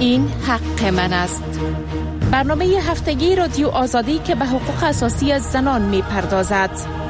این حق من است. برنامه هفتگی رادیو آزادی که به حقوق اساسی زنان می پردازد.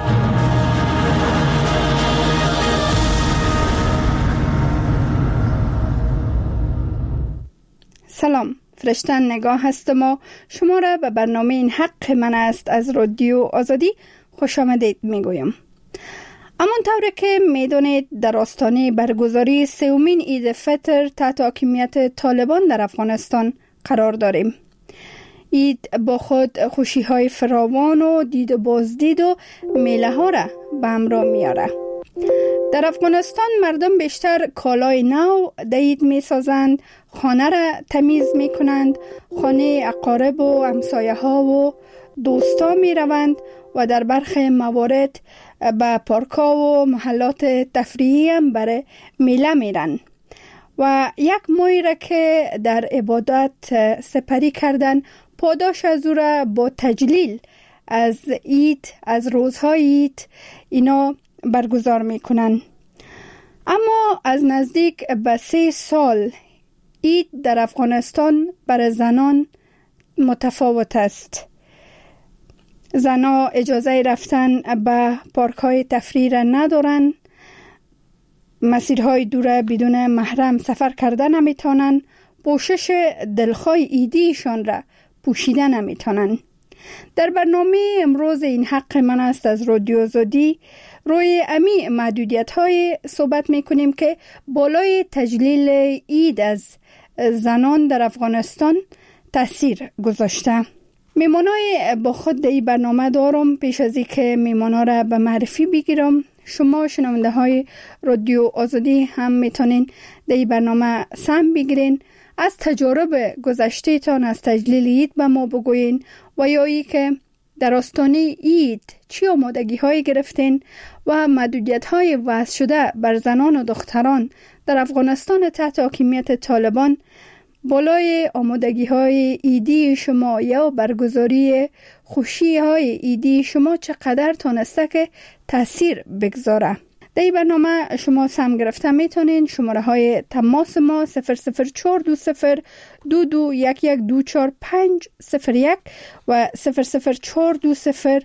سلام، فرشتن نگاه هستم و شما را به برنامه این حق من است از رادیو آزادی خوش آمدید می گویم. همانطور که می دانید در آستانه برگزاری سومین عید فطر تحت حاکمیت طالبان در افغانستان قرار داریم. عید با خود خوشی های فراوان و دید و بازدید و میله ها را به همراه میاره. در افغانستان مردم بیشتر کالای نو در عید می سازند، خانه را تمیز می کنند، خانه اقارب و همسایه ها و دوستا می روند و در برخی موارد به پارکا و محلات تفریحی هم برای میله میرن و یک ماهی را که در عبادت سپری کردن پاداش از او را با تجلیل از عید، از روزهای عید اینا برگزار میکنن. اما از نزدیک به 3 سال عید در افغانستان برای زنان متفاوت است. زنها اجازه رفتن به پارک‌های تفریحی را ندارن، مسیرهای دور بدون محرم سفر کردن نمیتونن، پوشش دلخواه عیدیشان را پوشیدن نمیتونن. در برنامه امروز این حق من است از رادیو آزادی روی امی محدودیت‌های صحبت میکنیم که بالای تجلیل عید از زنان در افغانستان تاثیر گذاشته. میمانای با خود در این برنامه دارم. پیش از این که میمانا را به معرفی بگیرم، شما شنونده های رادیو آزادی هم میتونین در این برنامه سهم بگیرین، از تجارب گذشته تان از تجلیل عید به ما بگوین و یا ای که در آستانه عید چی آمادگی های گرفتین و محدودیت های وضع شده بر زنان و دختران در افغانستان تحت حاکمیت طالبان بالای آمادگی های عیدی شما یا برگزاری خوشی های عیدی شما چقدر تانسته که تأثیر بگذاره. در این برنامه شما سهم گرفته میتونین. شماره های تماس ما 00420 2211240501 و 00420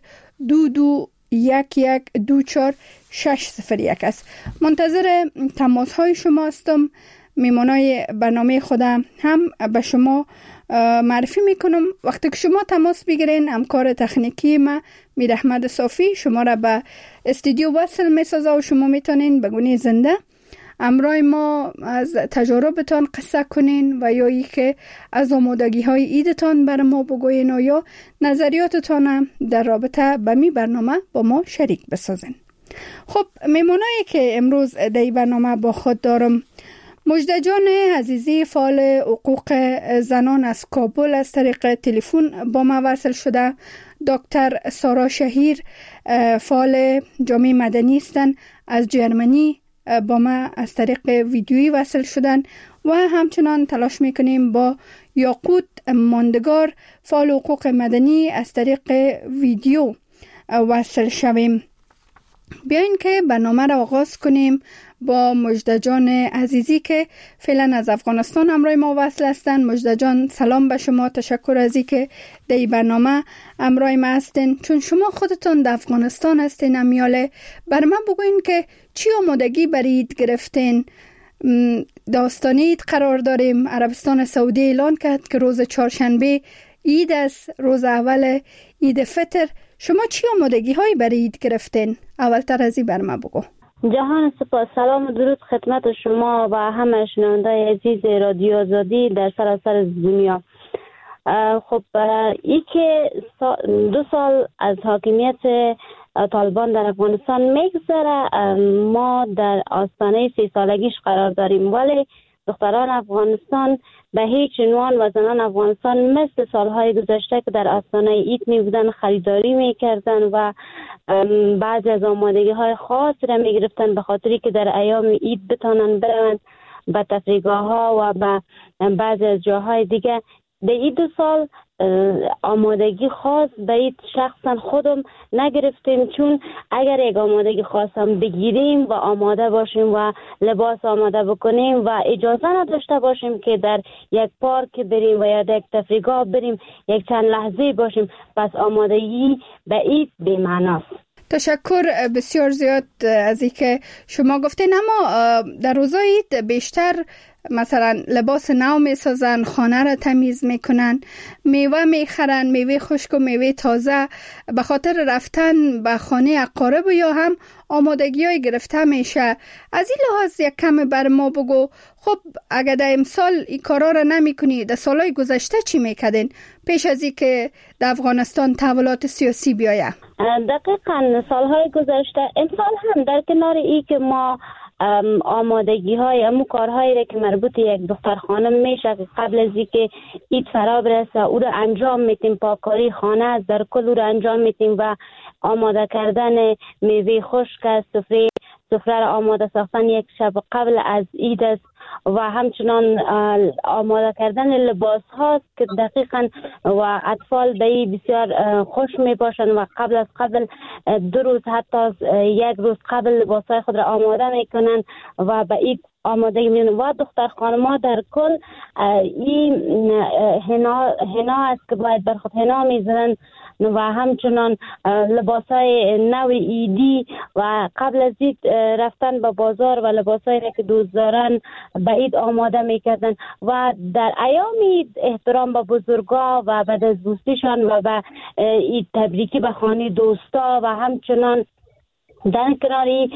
2211240601 است. منتظر تماس های شما هستم. میمانای برنامه خودم هم به شما معرفی میکنم. وقتی که شما تماس بگیرین، همکار تکنیکی ما میر احمد صافی شما را به استودیو وصل میسازه و شما میتونین به گونه زنده همراه ما از تجاربتان قصه کنین و یا ای که از آمادگی های عیدتان بر ما بگوین و یا نظریاتتان در رابطه به می برنامه با ما شریک بسازین. خب، میمانایی که امروز در این برنامه با خود دارم، مجده جان عزیزی فعال حقوق زنان از کابل از طریق تلفن با ما وصل شده. دکتر سارا شهیر فعال جامعه مدنی هستند از جرمنی با ما از طریق ویدیویی وصل شدن و همچنان تلاش میکنیم با یاقوت ماندگار فعال حقوق مدنی از طریق ویدیو وصل شویم. بیاین که برنامه را آغاز کنیم با مجده جان عزیزی که فعلا از افغانستان همراه ما وصل هستند. مجده جان، سلام به شما، تشکر از اینکه در این برنامه همراه ما هستین. چون شما خودتون در افغانستان هستین، امیاله بر من بگوین که چی آمادگی برای عید گرفتین؟ داستانی عید قرار داریم. عربستان سعودی اعلان کرد که روز چهارشنبه عید است، روز اول عید فطر. شما چی آمادگی هایی برای عید گرفتین؟ اولتر از این بر من بگو. جهان سپاس، سلام و درود خدمت شما و همه شنوندای عزیز رادیو آزادی در سراسر دنیا. خب، ای که 2 سال از حاکمیت طالبان در افغانستان میگذره، ما در آستانه 30 سالگیش قرار داریم، ولی دختران افغانستان به هیچ عنوان و زنان افغانستان مثل سالهای گذشته که در آستانه عید می بودن خریداری می کردن و بعضی از آمادگی های خاص را می گرفتن به خاطری که در ایام عید بتانن برن به تفریحگاه ها و به بعضی از جاهای دیگه. در این 2 سال آمادگی خاص به این شخصا خودم نگرفتیم، چون اگر یک آمادگی خاص هم بگیریم و آماده باشیم و لباس آماده بکنیم و اجازه نداشته باشیم که در یک پارک بریم و یا در یک تفریحگاه بریم یک چند لحظه باشیم، پس آمادگی به این بی‌معناست. تشکر بسیار زیاد از اینکه شما گفتین. اما در روزای عید بیشتر مثلا لباس نو میسازن، خانه را تمیز میکنن، میوه میخرن، میوه خشک و میوه تازه، به خاطر رفتن به خانه اقارب یا هم آمادگی های گرفته میشه. از این لحاظ یک کم بر ما بگو، خب اگر در امسال این کارا را نمی کنی، در سالهای گذشته چی میکردین پیش از این که در افغانستان تحولات سیاسی بیایه؟ دقیقاً سالهای گذشته، امسال هم در کنار ای که ما آمادگی های امو کارهایی را که مربوط یک دختر خانم میشه که قبل از اینکه عید فرا برسه او را انجام میتیم، پاککاری خانه است در کل او را انجام میتیم و آماده کردن میوه خشک است، سفره را آماده ساختن یک شب قبل از عید است و همچنان آماده کردن لباس هاست که دقیقاً و اطفال به بسیار خوش می باشند و قبل 2 روز حتی 1 روز قبل لباس های خود را آماده می کنند و به این آمادگی می و دختر خانم‌ها در کل این حنا است که باید بر خود حنا می زنند و همچنان لباسای نو ایدی و قبل از عید رفتن به بازار و لباسایی که دوست دارن به عید آماده میکردن و در ایام عید احترام به بزرگا و به دستبوسیشان و به عید تبریکی به خانه دوستا و همچنان در کناری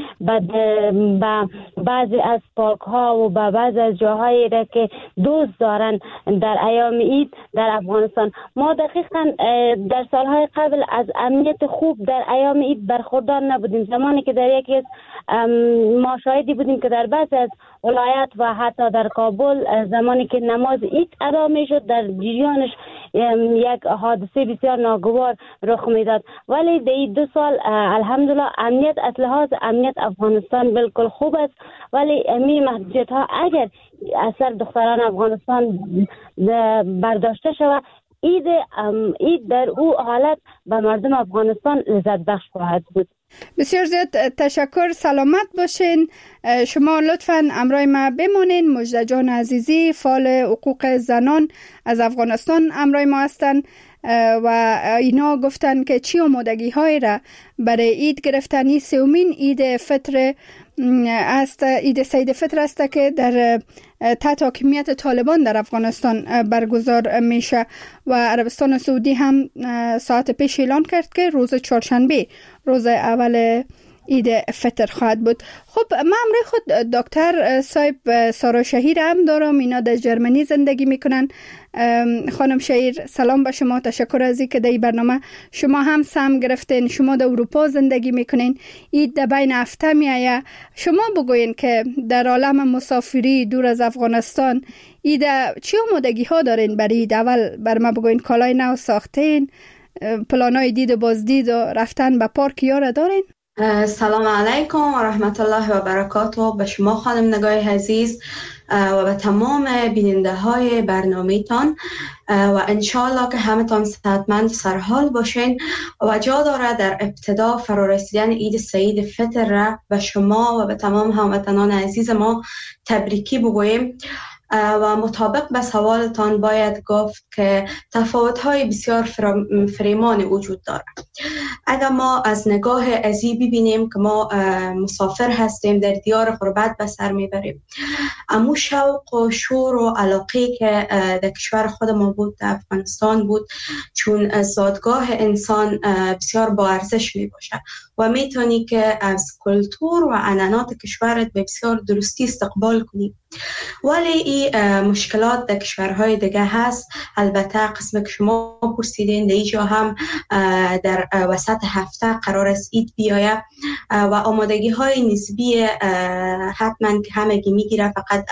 به بعضی از پارک ها و به بعضی از جاهایی را که دوست دارن در ایام عید در افغانستان. ما دقیقا در سالهای قبل از امنیت خوب در ایام عید برخوردار نبودیم. زمانی که در یکی از ما شاهدی بودیم که در بعضی از ولایت و حتی در کابل زمانی که نماز عید ادا می شد در جریانش یک حادثه بسیار ناگوار رخ میداد. ولی در این 2 سال الحمدلله امنیت از لحاظ امنیت افغانستان بالکل خوب است، ولی این محدودیت ها اگر اثر دختران افغانستان برداشته شود، عید در او حالت به مردم افغانستان لذت بخش خواهد بود. بسیار زیاد تشکر، سلامت باشین. شما لطفاً همراه ما بمونین. مجده جان عزیزی فعال حقوق زنان از افغانستان همراه ما هستن و اینا گفتن که چی آمادگی های را برای عید گرفتن. این 3مین عید فطر است، عید سید فطر است که در تحت حاکمیت طالبان در افغانستان برگزار میشه و عربستان سعودی هم ساعت پیش اعلان کرد که روز چهارشنبه روز اول عید فطر خواهد بود. خب من همراه خود دکتر صاحب سارا شهیر هم دارم، اینا در جرمنی زندگی میکنن. خانم شهیر سلام به شما، تشکر از اینکه در این برنامه شما هم سهم گرفتین. شما در اروپا زندگی میکنین، عید در بین هفته میایه. شما بگوین که در عالم مسافری دور از افغانستان عید چی آمادگی ها دارین برای عید؟ اول بر ما بگوین کالای نو ساختین، پلانای دید و بازدید و رفتن به پارک یاره دارین؟ سلام علیکم و رحمت الله و برکاته به شما خانم نگاه عزیز و به تمام بیننده های برنامه تان و انشالله که همه تان صحتمند سرحال باشین و جا داره در ابتدا فرارسیدن عید سعید فطر را به شما و به تمام هموطنان عزیز ما تبریکی بگوییم. و مطابق به سوالتان باید گفت که تفاوت‌های بسیار فریمانی وجود دارد. اگر ما از نگاه ازی ببینیم که ما مسافر هستیم، در دیار غربت به سر میبریم، امو شوق و شور و علاقه که در کشور خود ما بود، در افغانستان بود، چون زادگاه انسان بسیار با ارزش می باشد و میتونی که از کلتور و عنعنات کشورت به بسیار درستی استقبال کنی. ولی این مشکلات در کشورهای دیگه هست. البته قسم که شما پرسیدین در اینجا هم در وسط هفته قرار است عید بیایه و آمادگی های نسبی حتما که همگی میگیره، فقط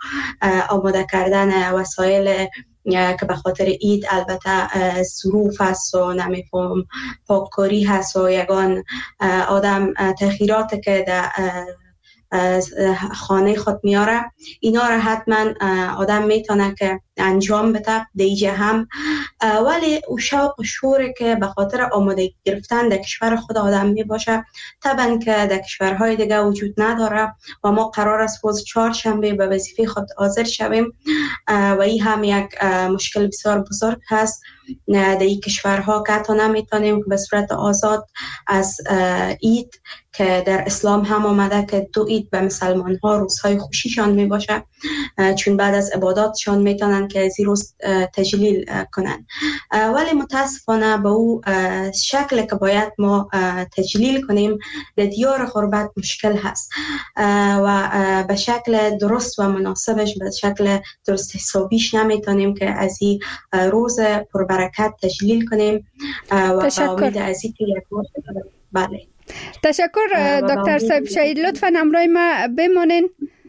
آماده کردن وسایل که به خاطر عید البته ظروف هست و نمیفهم پاککاری هست و یگان آدم تغییرات که در خانه خود میاره، اینا را حتما آدم میتونه که انجام بده دیگه هم. ولی او شوق و شوری که به خاطر آمادگی گرفتن در کشور خود آدم می باشه طبعا که در کشورهای دیگه وجود نداره و ما قرار است روز چهارشنبه به وظیفه خود حاضر شویم و این هم یک مشکل بسیار بزرگ هست در این کشورها که حتی نمیتونیم به صورت آزاد از عید که در اسلام هم آمده که 2 عید به مسلمان ها روزهای خوشیشان می باشه چون بعد از عباداتشان میتونن که از این روز تجلیل کنن. ولی متاسفانه به او شکل که باید ما تجلیل کنیم در دیار غربت مشکل هست و به شکل درست و مناسبش به شکل درست حسابیش نمیتونیم که از این روز پربرکت تجلیل کنیم و به امید از این که یک روز بله. تشکر دکتر صاحب شهید، لطفاً همراه ما بمانین،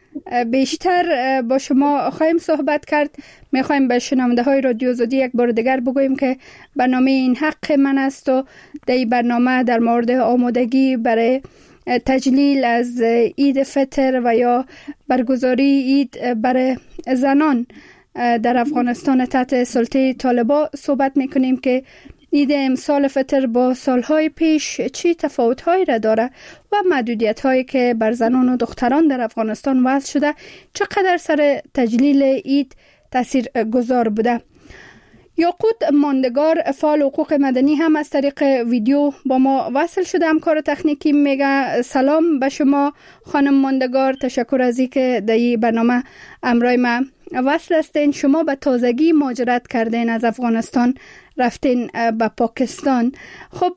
بیشتر با شما خواهیم صحبت کرد. میخوایم به شنونده های رادیو آزادی یک بار دیگر بگوییم که برنامه این حق من است و در این برنامه در مورد آمادگی برای تجلیل از عید فطر و یا برگزاری عید برای زنان در افغانستان تحت سلطه طالبان صحبت میکنیم که عید امسال فطر با سالهای پیش چی تفاوت‌هایی را داره و محدودیت‌هایی که بر زنان و دختران در افغانستان وضع شده چقدر سر تجلیل عید تأثیر گذار بوده. یاقوت ماندگار فعال حقوق مدنی هم از طریق ویدیو با ما وصل شده. همکار تکنیکی میگه سلام به شما خانم ماندگار، تشکر از اینکه در این برنامه همراه ما وصل هستین. شما به تازگی مهاجرت کردین، از افغانستان رفتین به پاکستان. خب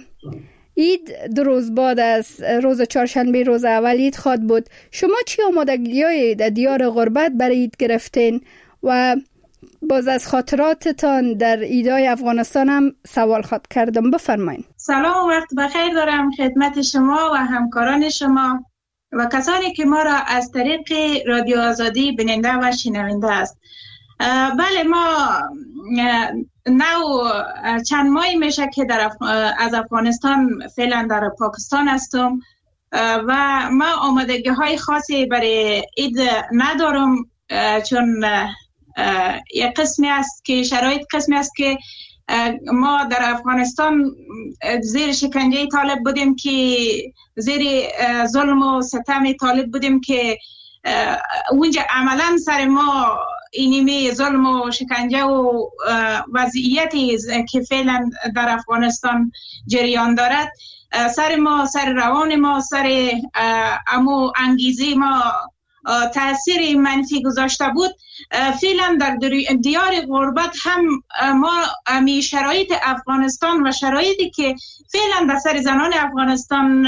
عید 2 روز بعد از روز چهارشنبه روز اول عید خواد بود. شما چی آمادگی‌های در دیار غربت برای عید گرفتین و باز از خاطراتتان در عیدهای افغانستان هم سوال خواد کردم، بفرمایید. سلام و وقت بخیر دارم خدمت شما و همکاران شما و کسانی که ما را از طریق رادیو آزادی بیننده و شنونده است. بله، ما چند ماهی میشه که از افغانستان فعلا در پاکستان هستم و ما آمادگی های خاصی برای عید ندارم، چون یک قسمی است که شرایط قسمی است که ما در افغانستان زیر شکنجه طالب بودیم، که زیر ظلم و ستم طالب بودیم که اونجا عملا سر ما اینمی ظلم و شکنجه و وضعیتی که فعلا در افغانستان جریان دارد سر ما، سر روان ما، سر امو انگیزی ما تأثیر منفی گذاشته بود. فعلا در دیار غربت هم ما امی شرایط افغانستان و شرایطی که فعلا در سر زنان افغانستان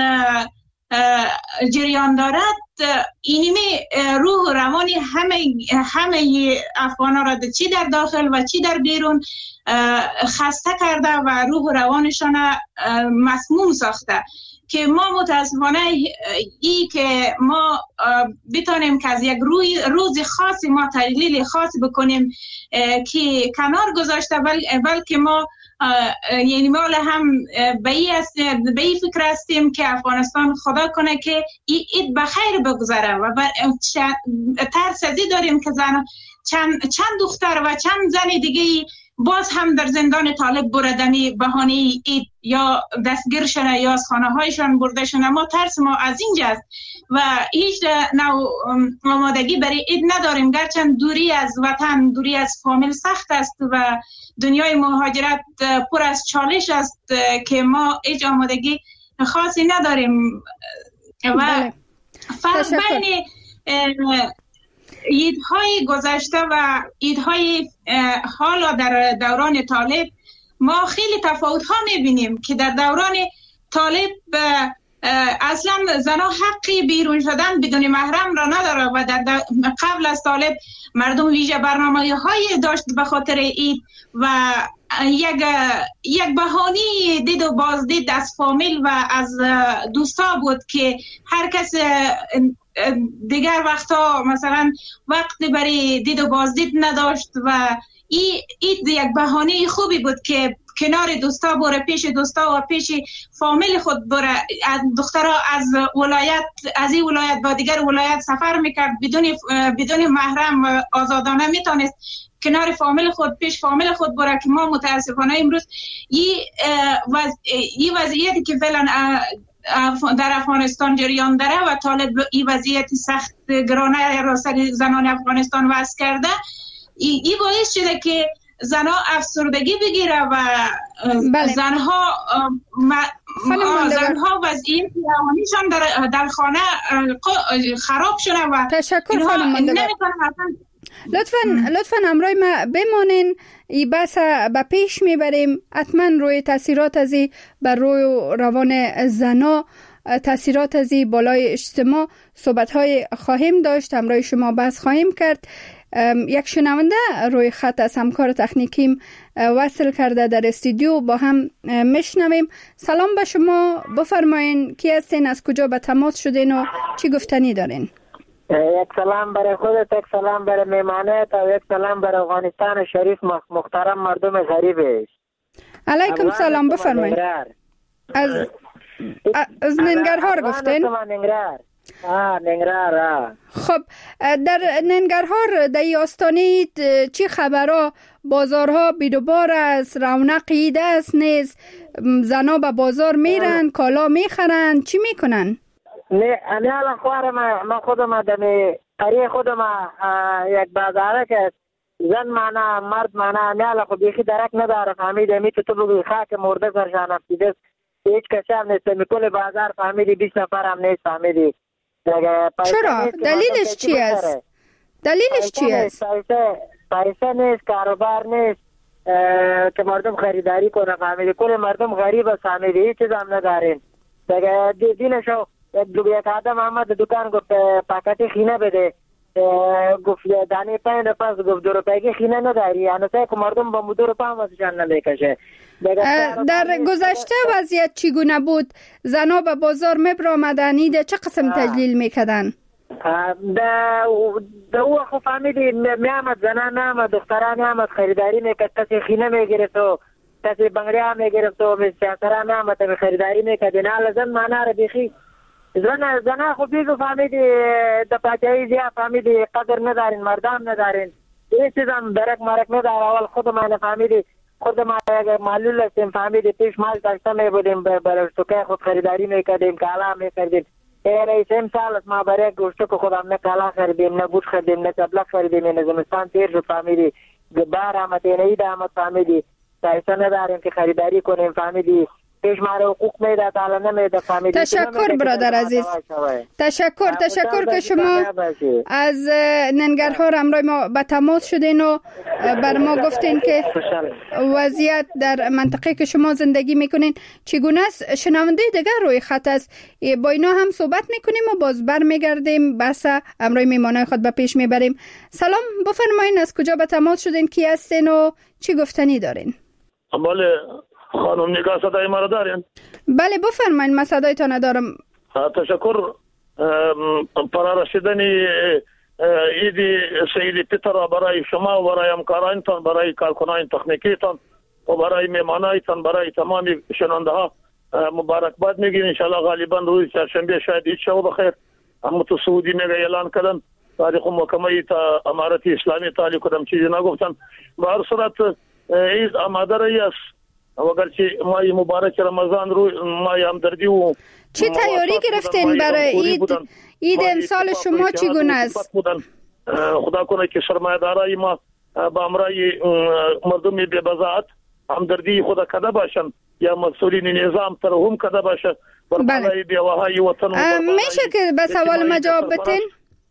جریان دارد اینمی روح و روانی همه افغانا را چی در داخل و چی در بیرون خسته کرده و روح و روانشان مسموم ساخته، که ما متاسفانه ای که ما بتانیم که از یک روز خاصی ما تجلیل خاص بکنیم که کنار گذاشته، بلکه ما یعنی مال هم به این فکر هستیم که افغانستان خدا کنه که عید بخیر بگذره و ترس ازی داریم که چند دختر و چند زن دیگه باز هم در زندان طالب بردنی بهانه عید یا دستگیر شنه یا از خانه هایشان برده شنه. ما ترس ما از اینجاست و هیچ نوع آمادگی برای عید نداریم، گرچند دوری از وطن، دوری از فامیل سخت است و دنیای مهاجرت پر از چالش است که ما هیچ آمادگی خاصی نداریم و فرق بین عیدهای گذشته و عیدهای حالا در دوران طالب ما خیلی تفاوت ها میبینیم که در دوران طالب اصلا زنها حقی بیرون شدن بدون محرم را نداره و در قبل از طالب مردم ویژه برنامه های داشت به خاطر عید و یک بهانه دید و بازدید از فامیل و از دوستا بود که هر کس دیگر وقتا مثلا وقت برای دید و بازدید نداشت و این یک بهانه خوبی بود که کنار دوستا بره، پیش دوستا و پیش فامیل خود بره. دخترها از ولایت، از این ولایت با دیگر ولایت سفر میکرد بدون محرم، آزادانه میتونست کنار فامیل خود، پیش فامیل خود بره. که ما متاسفانه امروز این وضعیتی که فعلا در افغانستان جریان داره و طالب این وضعیت سخت گرانه را سر زنان افغانستان وضع کرده، این باعث شده که زنها افسردگی بگیره و زنها وضعیت روانیشان در خانه خراب شده و تشکر خانم مندگار. لطفاً همراه ما بمانین، ای بس به پیش میبریم. حتما روی تاثیرات از بر روی روان زنا، تاثیرات از بالای اجتماع صحبت‌های خواهیم داشت، همراه شما بحث خواهیم کرد. یک شنونده روی خط از همکار تکنیکیم وصل کرده در استودیو، با هم میشنویم. سلام به شما، بفرمایین کی هستین، از کجا به تماس شدین و چی گفتنی دارین؟ یک سلام برای خودت، یک سلام برای میمانت و یک سلام برای افغانستان شریف محترم مردم غریب. علیکم سلام، بفرمایید. از ننگرهار گفتین؟ ننگرهار. خب در ننگرهار در آستانه چی خبرها؟ بازارها بیدوبار است، رونق عید است نیست؟ زنا به بازار میرن، کالا میخرن، چی میکنن؟ نه الان خوار ما خودم دمی قریه خودم یک بازاره که زن معنا مرد معنا نه الان خب بیخی درک نداره، فهمیده می تو بگوی خاک مرده سرشان افتیده، هیچ کسی هم نیست، میکل بازار فهمیدی 20 نفر هم نیست، فهمیدی. چرا؟ دلیلش چی است؟ دلیلش چی است؟ پیسه نیست، کاروبار نیست که مردم خریداری کنه، فهمیدی. کل مردم غریب است، فهمیدی، هیچ چیز هم ندارین. دیدینشو یک آدم آمد دکان گفت پاکتی خینه بده، گفت دانه 5 روپیه، گفت 2 روپیه خینه نداری، یعنی که مردم با 2 روپیه هم ازشان نمیکشه. در گذشته وضعیت چگونه بود؟ زنا به بازار میبرامدن، ایده چه قسم تجلیل میکردن؟ ده او خب فهمیدی میامد زنان میامد، دختران میامد خریداری میکرد، کسی خینه میگرفت و کسی بنگری هم میگرفت و سیاسران میامد خریداری میکرد. نه زن معنا را بیخی زنها خب بیگو فهمیدی در پاچایی زیاد فهمیدی قدر ندارین، مردم ندارین، این چیز هم درک مرک نداره. اول خود ما فهمیدی خود ما معلول هستیم، فهمیدی پیش مال داشته می بودیم، برای سکه خود خریداری میکردیم، کالا میکردیم. رئیس امسال از ما برای گوشت که خودم نه کالا خریدیم، نه گوشت خریدیم، نه چبلک خریدیم، نه زمستان تیر شد، فهمیدی بار آمد، نه عید آمد، فهمیدی پیسه نداریم که خریداری کنیم، فهمیدی پیش ما رو حقوق میده، تعالی نمیده، فهمیدی. تشکر برادر عزیز، تشکر که شما از ننگرهار همراه ما به تماس شدین و بر ما گفتین که وضعیت در منطقه که شما زندگی میکنین چگونه است. شنونده دیگر روی خط است، با اینا هم صحبت میکنیم و باز بر میگردیم، بس همراه میمانای خود به پیش میبریم. سلام، بفرمایین از کجا به تماس شدین، کی هستین و چی گفتنی دارین؟ بله خانم نگاه صدای ما را دارین؟ بله بفرمایید، من صدایتان دارم. تشکر. پرارسیدنی ایدی سیدی پیتر برای شما و برای همکارانتان، برای کارکنان تکنیکیتان و برای میمانایتان، برای تمام شنونده ها مبارکباد میگیم. انشالله غالبا روز چهارشنبه شاید عید شو بخیر. اما تو سعودی میگه اعلان کردن تاریخ محکمه تا امارت اسلامی تعالی کدام چیزی نگفتن. به هر صورت عید آماده رایی است، اگرچه ماه مبارک رمضان رو ماه همدردی و چی تیاری گرفتین برای عید امسال شما چگونه است؟ خدا کنه که سرمایه‌دارای ما با امرای مردم بی بضاعت همدردی خدا کده باشن یا مسئولین نظام ترحم کده باشه. بله. بیواهای وطن میشه که به سوال ما جواب بتین؟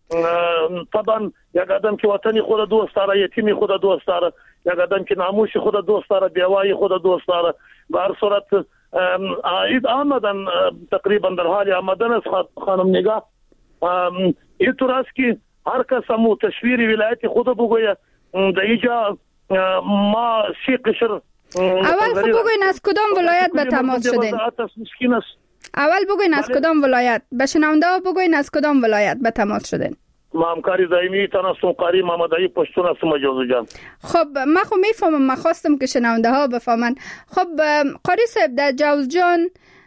طبعا یک آدم که وطنی خود دوست داره، یتیمی خود دوست داره، یک آدم که ناموس خود دوست داره، بیوای خود دوست داره. به هر صورت عید آمدن تقریبا در حال آمدن است. خانم نگاه اینطور است که هر کس مو تصویر ولایت خود بگویه. در اینجا ما 3 قشر اول خب بگوین از کدام ولایت به تماس شدین؟ اول بگوین از کدام ولایت، به شنونده ها بگوین از کدام ولایت به تماس شدین؟ ما همکاری دائمی تناسم قاری محمدی پشتون هستم جوزو جان. خب من خو میفهمم، من خواستم که شنونده ها بفهمن. خب قاری صاحب، در جوز جان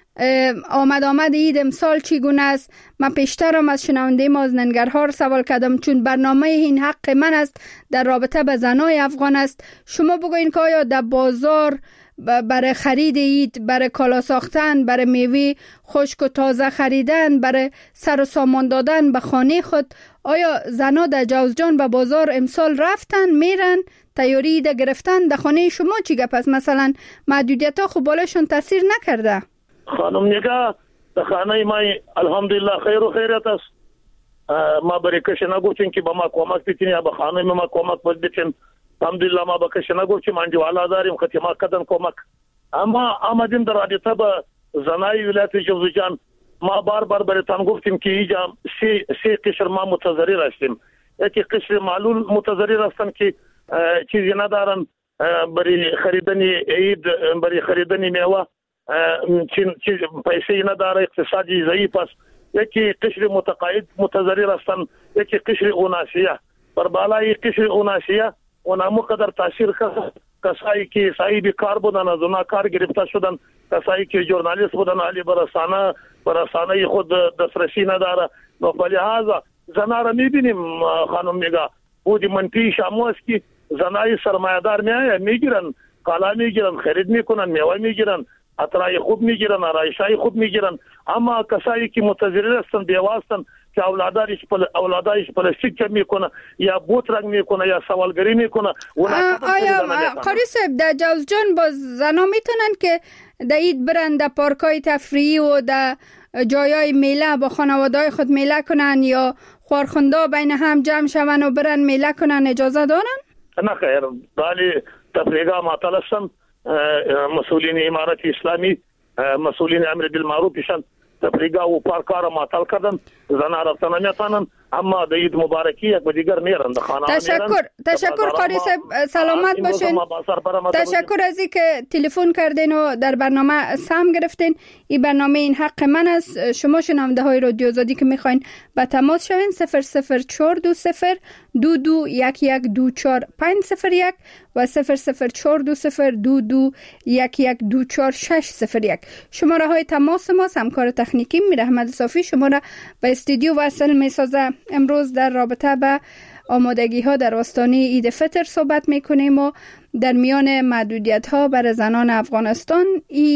آمد عید امسال چگونه است؟ من پیشترم از شنونده ما از ننگرهار سوال کردم، چون برنامه این حق من است در رابطه به زنای افغان است. شما بگوین که آیا در بازار برای خرید عید، برای کالا ساختن، برای میوه خشک و تازه خریدن، برای سر و سامان دادن به خانه خود، آیا زنا در جوزجان به بازار امسال رفتن میرن تیاری عید گرفتن؟ در خانه شما چی گپ است؟ مثلا محدودیت ها خب بالاشون تاثیر نکرده؟ خانم نگاه در خانه ما الحمدلله خیر و خیرت است. ما برای کش نگوچیم که با ما کمک بیتین یا به خانه ما کمک بیتین. الحمدلله ما با کش نگوچیم، انجوالا داریم خطی ما کدن کمک. اما آمدیم در رابطه با زنای ولایت جوزجان، ما بار برایتان گفتیم که اینجا سی قشر ما متضرر هستیم. یکی قشر معلول متضرر هستن که چیزی ندارن برای خریدن عید، برای خریدن میوه چیز پیسه نداره، اقتصادی ضعیف است. یکی قشر متقاعد متضرر هستن، یکی قشر اوناسیه. بر بالای قشر اوناسیه اونا مقدر تاثیر کرد. کسایی که صاحب کار بودن از اونا کار گرفته شدن، کسایی که ژورنالیست بودن علی برسانه خود دسترسی نداره. نو په لحاظ زنا را میبینیم خانم میگه بودی منفی شامو است که زنای سرمایه‌دار میگیرن، کالا میگیرن، خرید میکنن، میوه میگیرن، اطرای خوب میگیرن، آرایشای خوب میگیرن. اما کسایی که متضرر هستن، بیوه هستن که اولادایش پلاستیک چه میکنه یا بوت رنگ میکنه یا سوالگری میکنه. آیا قاری صاحب در جوزجان باز زنا میتونن که در عید برن در پارکای تفریحی و در جایای میله با خانواده‌های خود میله کنن یا خوارخوندا بین هم جمع شون و برن میله کنن، اجازه دارن؟ نه خیر، ولی تفریحگاه معطل هستن. مسئولین امارت اسلامی، مسئولین امر بالمعروفشان تفریحگاه و پارک‌ها را معطل کردن، زنها رفتن نمیتونن. اما در عید مبارکی یک به دیگر میرن در خانه. تشکر قاری صاحب، سلامت باشین. تشکر از اینکه تلفن کردین و در برنامه سهم گرفتین. این برنامه این حق من است. شما شنونده های رادیو آزادی که میخواین به تماس شوین 00420 2211240501 و 004202211240601. شماره های تماس ما همکار تکنیکی میر احمد صافی شما را به استودیو وصل میسازه. امروز در رابطه به آمادگی ها در آستانه عید فطر صحبت میکنیم و در میان محدودیت ها برای زنان افغانستان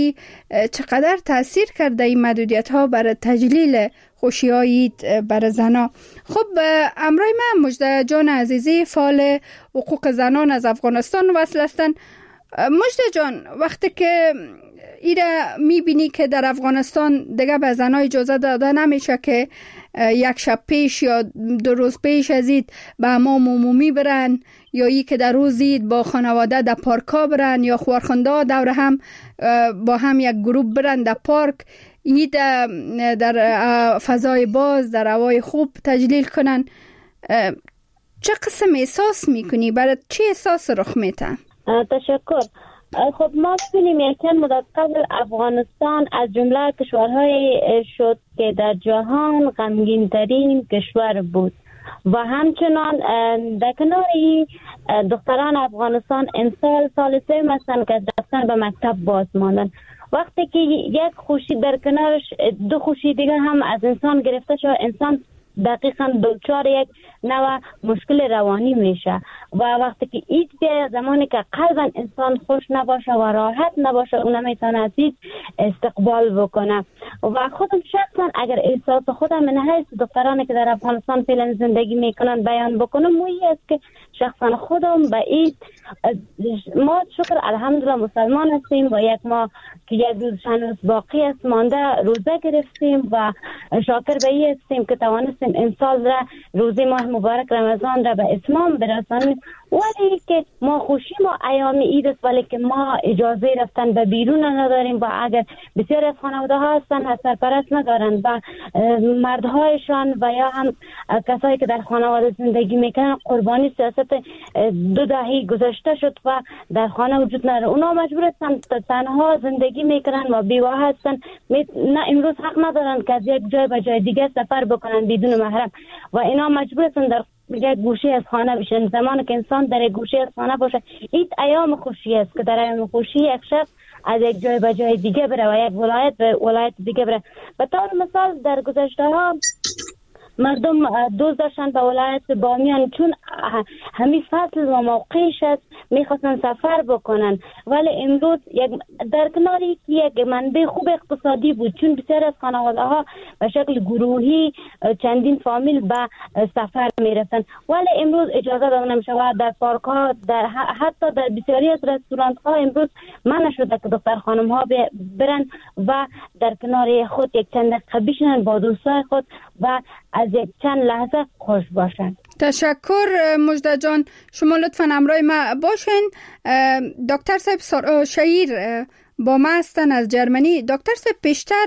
چقدر تاثیر کرده این محدودیت ها برای تجلیل خوشی های عید برای زنان. خب امروز من مجده جان عزیزی فعال حقوق زنان از افغانستان وصل هستن. مجده جان، وقتی که ایره میبینی که در افغانستان دیگه به زنای اجازه داده نمیشه که یک شب پیش یا 2 روز پیش از عید به حمام عمومی برن یا ای که در روز عید با خانواده در پارکا برن یا خوارخونده دور هم با هم یک گروه برن در پارک، عید در فضای باز در هوای خوب تجلیل کنن، چه قسم احساس میکنی؟ برای چه احساس رخ میته؟ تشکر. خب ما ببینیم یک چند مدت قبل افغانستان از جمله کشورهای شد که در جهان غمگین ترین کشور بود و همچنان در کناری دختران افغانستان امسال سال 3 هستند که رفتن به مکتب باز ماندن. وقتی که یک خوشی در کنارش 2 خوشی دیگه هم از انسان گرفته شد، انسان دقیقاً دچار یک نوع مشکل روانی میشه و وقتی که عید بیاید، زمانی که قلباً انسان خوش نباشه و راحت نباشه، اون نمیتونه از عید استقبال بکنه. و خودم شخصاً اگر احساس خودم من حیث دخترانی که در افغانستان فعلا زندگی میکنن بیان بکنم، مویی است که شخصاً خودم به عید ما شکر الحمدلله مسلمان هستیم و یک ماه که یک روز هنوز باقی است مانده روزه گرفتیم و شاکر به این هستیم که توانستیم امسال را روزه ماه مبارک رمضان را به اتمام برسانیم. ولی که ما خوشی ما ایام عید است، ولی که ما اجازه رفتن به بیرون نداریم و اگر بسیار از خانواده ها هستن سرپرست ندارن و مردهایشان و یا هم کسایی که در خانواده زندگی میکنن قربانی سیاست 2 دهه گذشته کشته شد و در خانه وجود نداره. اونا مجبور هستن تنها زندگی میکنن و بیوه هستن. نه امروز حق ندارن که از یک جای به جای دیگه سفر بکنن بدون محرم و اینا مجبور هستن در یک گوشه از خانه بشن. زمانی که انسان در یک گوشه از خانه باشه، این ایام خوشی است که در ایام خوشی یک شخص از یک جای به جای دیگه بره و یک ولایت به ولایت دیگه بره. به طور مثال در گذشته ها مردم دوست داشتن به ولایت بامیان، چون همین فصل و موقعش است میخواستن سفر بکنن، ولی امروز در کناری که یک منبع خوب اقتصادی بود، چون بسیار از خانواده ها به شکل گروهی چندین فامیل به سفر میرفتن، ولی امروز اجازه داده نمیشه و در پارک ها حتی در بسیاری از رستوران ها امروز منع شده که دختر خانم ها برن و در کنار خود یک چند دقیقه بشینن با دوستای خود و از یک چند لحظه خوش باشند. تشکر مجده جان، شما لطفاً همراه ما باشین. دکتر صاحب شهیر با ما هستن از جرمنی. دکتر صاحب پیشتر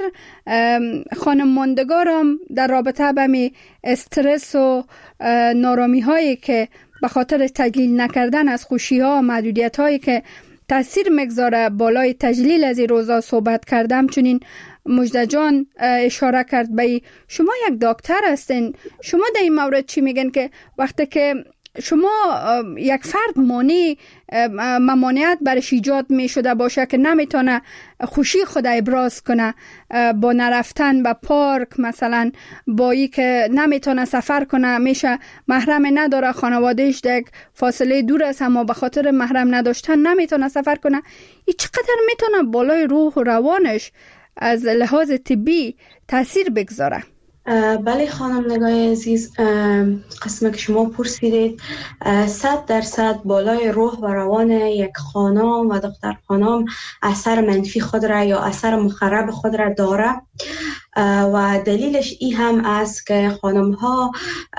خانماندگارم در رابطه با می استرس و نارامی هایی که به خاطر تجلیل نکردن از خوشی ها و محدودیت هایی که تاثیر میگذاره بالای تجلیل از این روزا صحبت کردم. چنین مجده جان اشاره کرد به شما یک دکتر هستین، شما در این مورد چی میگن که وقتی که شما یک فرد ممانعت برش ایجاد می شده باشه که نمیتونه خوشی خود ابراز کنه با نرفتن به پارک، مثلا با ای که نمیتونه سفر کنه، میشه محرم نداره، خانوادهش در فاصله دور است اما به خاطر محرم نداشتن نمیتونه سفر کنه، این چقدر میتونه بالای روح و روانش از لحاظ طبی تاثیر بگذاره؟ بله خانم نگاه عزیز، قسمه که شما پرسیدید 100% بالای روح و روان یک خانم و دختر خانم اثر منفی خود را یا اثر مخرب خود را داره و دلیلش این هم است که خانم ها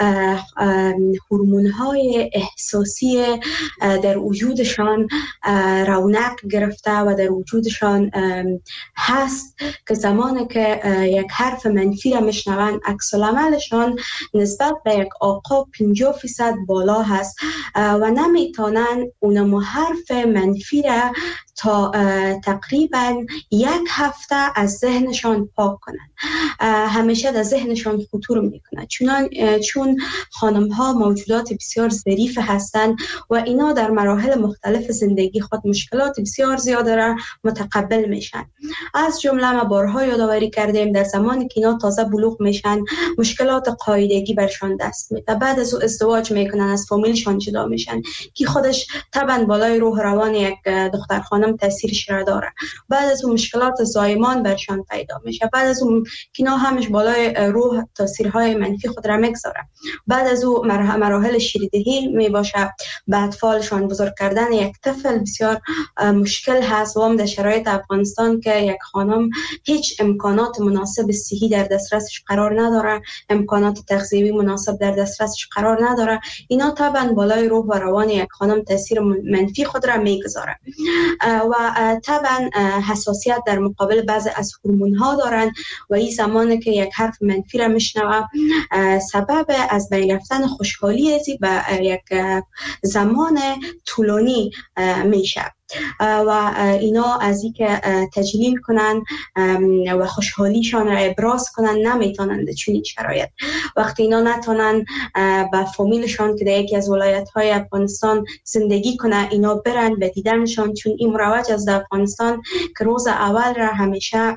هورمون های احساسی در وجودشان رونق گرفته و در وجودشان هست که زمانی که یک حرف منفی را میشنوند عکس العملشان نسبت به یک آقا 50% بالا هست و نمیتونن اونم حرف منفی را تا تقریبا 1 هفته از ذهنشان پاک کنند. همیشه در ذهنشان خطور میکنند چون خانم ها موجودات بسیار ظریف هستند و اینا در مراحل مختلف زندگی خود مشکلات بسیار زیاده را متقبل میشن. از جمله ما بارها یادآوری کردیم در زمانی که اینا تازه بلوغ میشن مشکلات قاعدگی برشان دست میده، بعد از او ازدواج میکنن، از فامیلشان جدا میشن که خودش طبعا بالای روح روان یک دختر خانم تاثیرش را داره. بعد از اون مشکلات زایمان برشان پیدا میشه، بعد از اون کینا همش بالای روح تاثیرهای منفی خود را میگذاره. بعد از اون مراحل شیردهی می باشه، بعد اطفالشان بزرگ کردن یک طفل بسیار مشکل هست و هم در شرایط افغانستان که یک خانم هیچ امکانات مناسب صحی در دسترسش قرار نداره، امکانات تغذیوی مناسب در دسترسش قرار نداره، اینا طبعا بالای روح و روان یک خانم تاثیر منفی خود را میگذاره و طبعا حساسیت در مقابل بعضی از هورمون ها دارن و این زمانی که یک حرف منفی را میشنوه سبب از بین رفتن خوشحالی ازی به یک زمان طولانی میشه و اینا از این که تجلیل کنن و خوشحالیشان را ابراز کنن نمیتونن در چنین شرایط. وقتی اینا نتونن با فامیلشان که در یکی از ولایت‌های افغانستان زندگی کنه اینا برن به دیدنشان، چون این مروج از افغانستان که روز اول را همیشه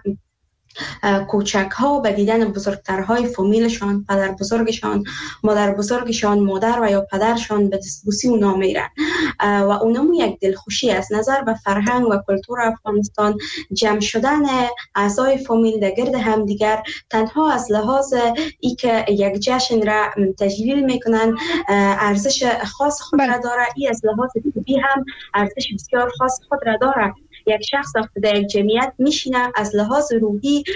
کوچک ها به دیدن بزرگترهای فامیلشان، پدر بزرگشان، مادر بزرگشان، مادر و یا پدرشان به دستبوسی اونا میرن و اونمو یک دلخوشی از نظر به فرهنگ و کلتور افغانستان جمع شدن اعضای فامیل در گرد همدیگر تنها از لحاظ ای که یک جشن را تجلیل میکنن ارزش خاص خود را داره، ای از لحاظ طبی هم ارزش بسیار خاص خود را داره. یک شخص وقتی در یک جمعیت میشینه از لحاظ روحی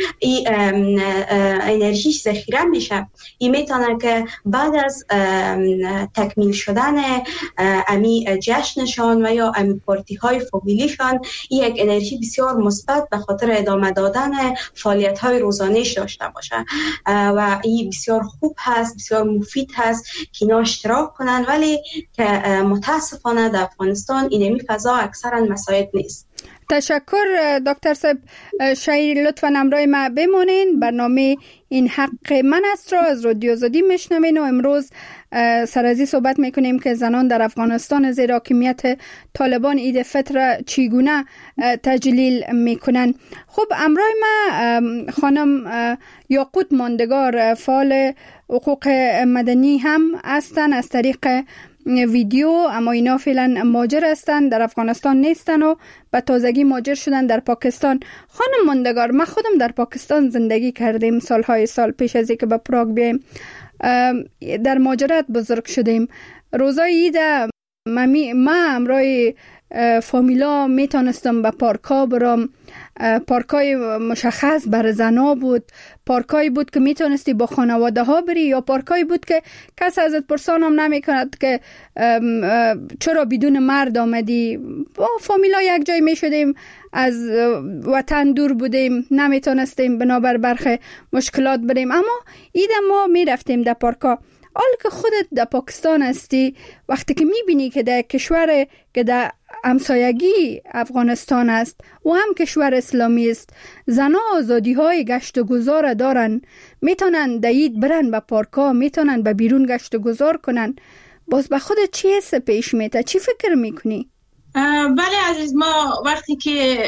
انرژیش ذخیره میشه. این میتونه که بعد از تکمیل شدن امی جشنشان و یا امی پارتی های فامیلیشان یک انرژی بسیار مثبت به خاطر ادامه دادن فعالیت های روزانه‌اش داشته باشه و این بسیار خوب هست، بسیار مفید هست که اینا اشتراک کنن، ولی که متاسفانه در افغانستان اینمی فضا اکثرا مساعد نیست. تشکر دکتر صاحب. شاید لطفاً همراه ما بمونین. برنامه این حق من است را از رادیو آزادی میشنوین و امروز سر از این صحبت میکنیم که زنان در افغانستان زیر حاکمیت طالبان عید فطر چگونه تجلیل میکنن. خب همراه ما خانم یاقوت ماندگار فعال حقوق مدنی هم هستن از طریق ویدیو، اما اینا فعلا مهاجر هستن، در افغانستان نیستن و به تازگی مهاجر شدن در پاکستان. خانم ماندگار، ما خودم در پاکستان زندگی کردیم سالهای سال پیش از اینکه به پراگ بیایم، در مهاجرت بزرگ شدیم. روزای عید ما همراه فامیلا میتونستم به پارکا برام. پارکای مشخص بر زنا بود، پارکایی بود که میتونستی با خانواده ها بری، یا پارکایی بود که کس ازت پرسان هم نمی کند که چرا بدون مرد آمدی. با فامیلا یک جای می شدیم، از وطن دور بودیم، نمیتونستیم بنابر برخی مشکلات بریم، اما ایده ما می رفتیم در پارکا. حال که خودت در پاکستان هستی، وقتی که میبینی که در کشور که در همسایگی افغانستان است و هم کشور اسلامی است، زنها آزادی های گشت و گذار دارن، میتونن در عید برن به پارکا، میتونن به بیرون گشت و گذار کنن، باز به خودت چی حس پیش میته؟ چی فکر میکنی؟ بله عزیز، ما وقتی که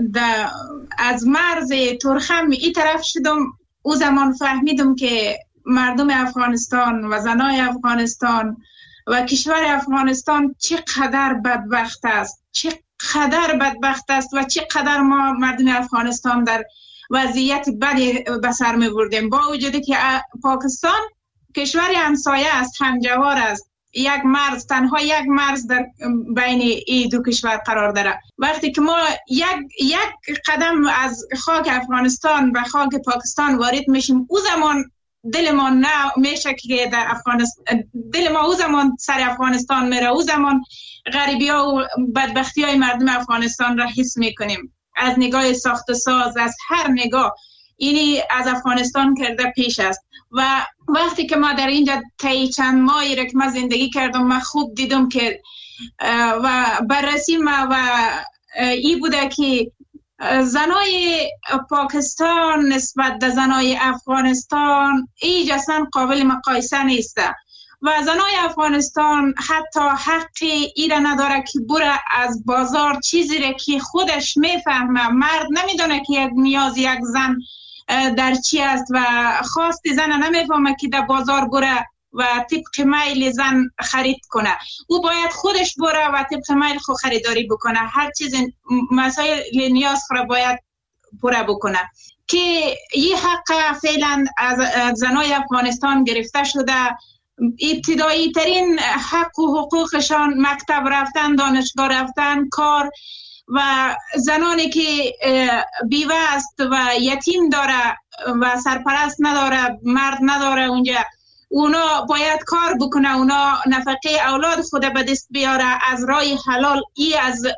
از مرز ترخم این طرف شدم، او زمان فهمیدم که مردم افغانستان و زنای افغانستان و کشور افغانستان چقدر بدبخت است، چقدر بدبخت است و چقدر ما مردم افغانستان در وضعیت بدی به سر می بردیم، با وجودی که پاکستان کشور همسایه است، همجوار است، یک مرز، تنها یک مرز در بین این دو کشور قرار داره. وقتی که ما یک قدم از خاک افغانستان به خاک پاکستان وارد میشیم، او زمان دل ما نه میشه که در افغانستان، دل ما او زمان سر افغانستان میره، او زمان غریبی ها و بدبختی های مردم افغانستان را حس میکنیم، از نگاه ساخت ساز، از هر نگاه. اینی از افغانستان کرده پیش است. و وقتی که ما در اینجا طی چند ماهی را که من زندگی کردم، من خوب دیدم که و بررسی ما و این بوده که زنای پاکستان نسبت به زنای افغانستان هیچ اصلا قابل مقایسه نیست و زنای افغانستان حتی حقی ایره نداره که بره از بازار چیزی را که خودش میفهمه. مرد نمیدونه که یک نیاز یک زن در چی است و خواست زن نمیفهمه که در بازار بره و طبق میل زن خرید کنه. او باید خودش بره و طبق میل خود خریداری بکنه، هر چیز مسائل نیاز خود باید پوره بکنه. که این حق فعلا از زنای افغانستان گرفته شده. ابتدایی ترین حق و حقوقشان مکتب رفتن، دانشگاه رفتن، کار، و زنانی که بیوه است و یتیم داره و سرپرست نداره، مرد نداره اونجا، اونا باید کار بکنه، اونا نفقه اولاد خود به دست بیاره از راه حلال. ای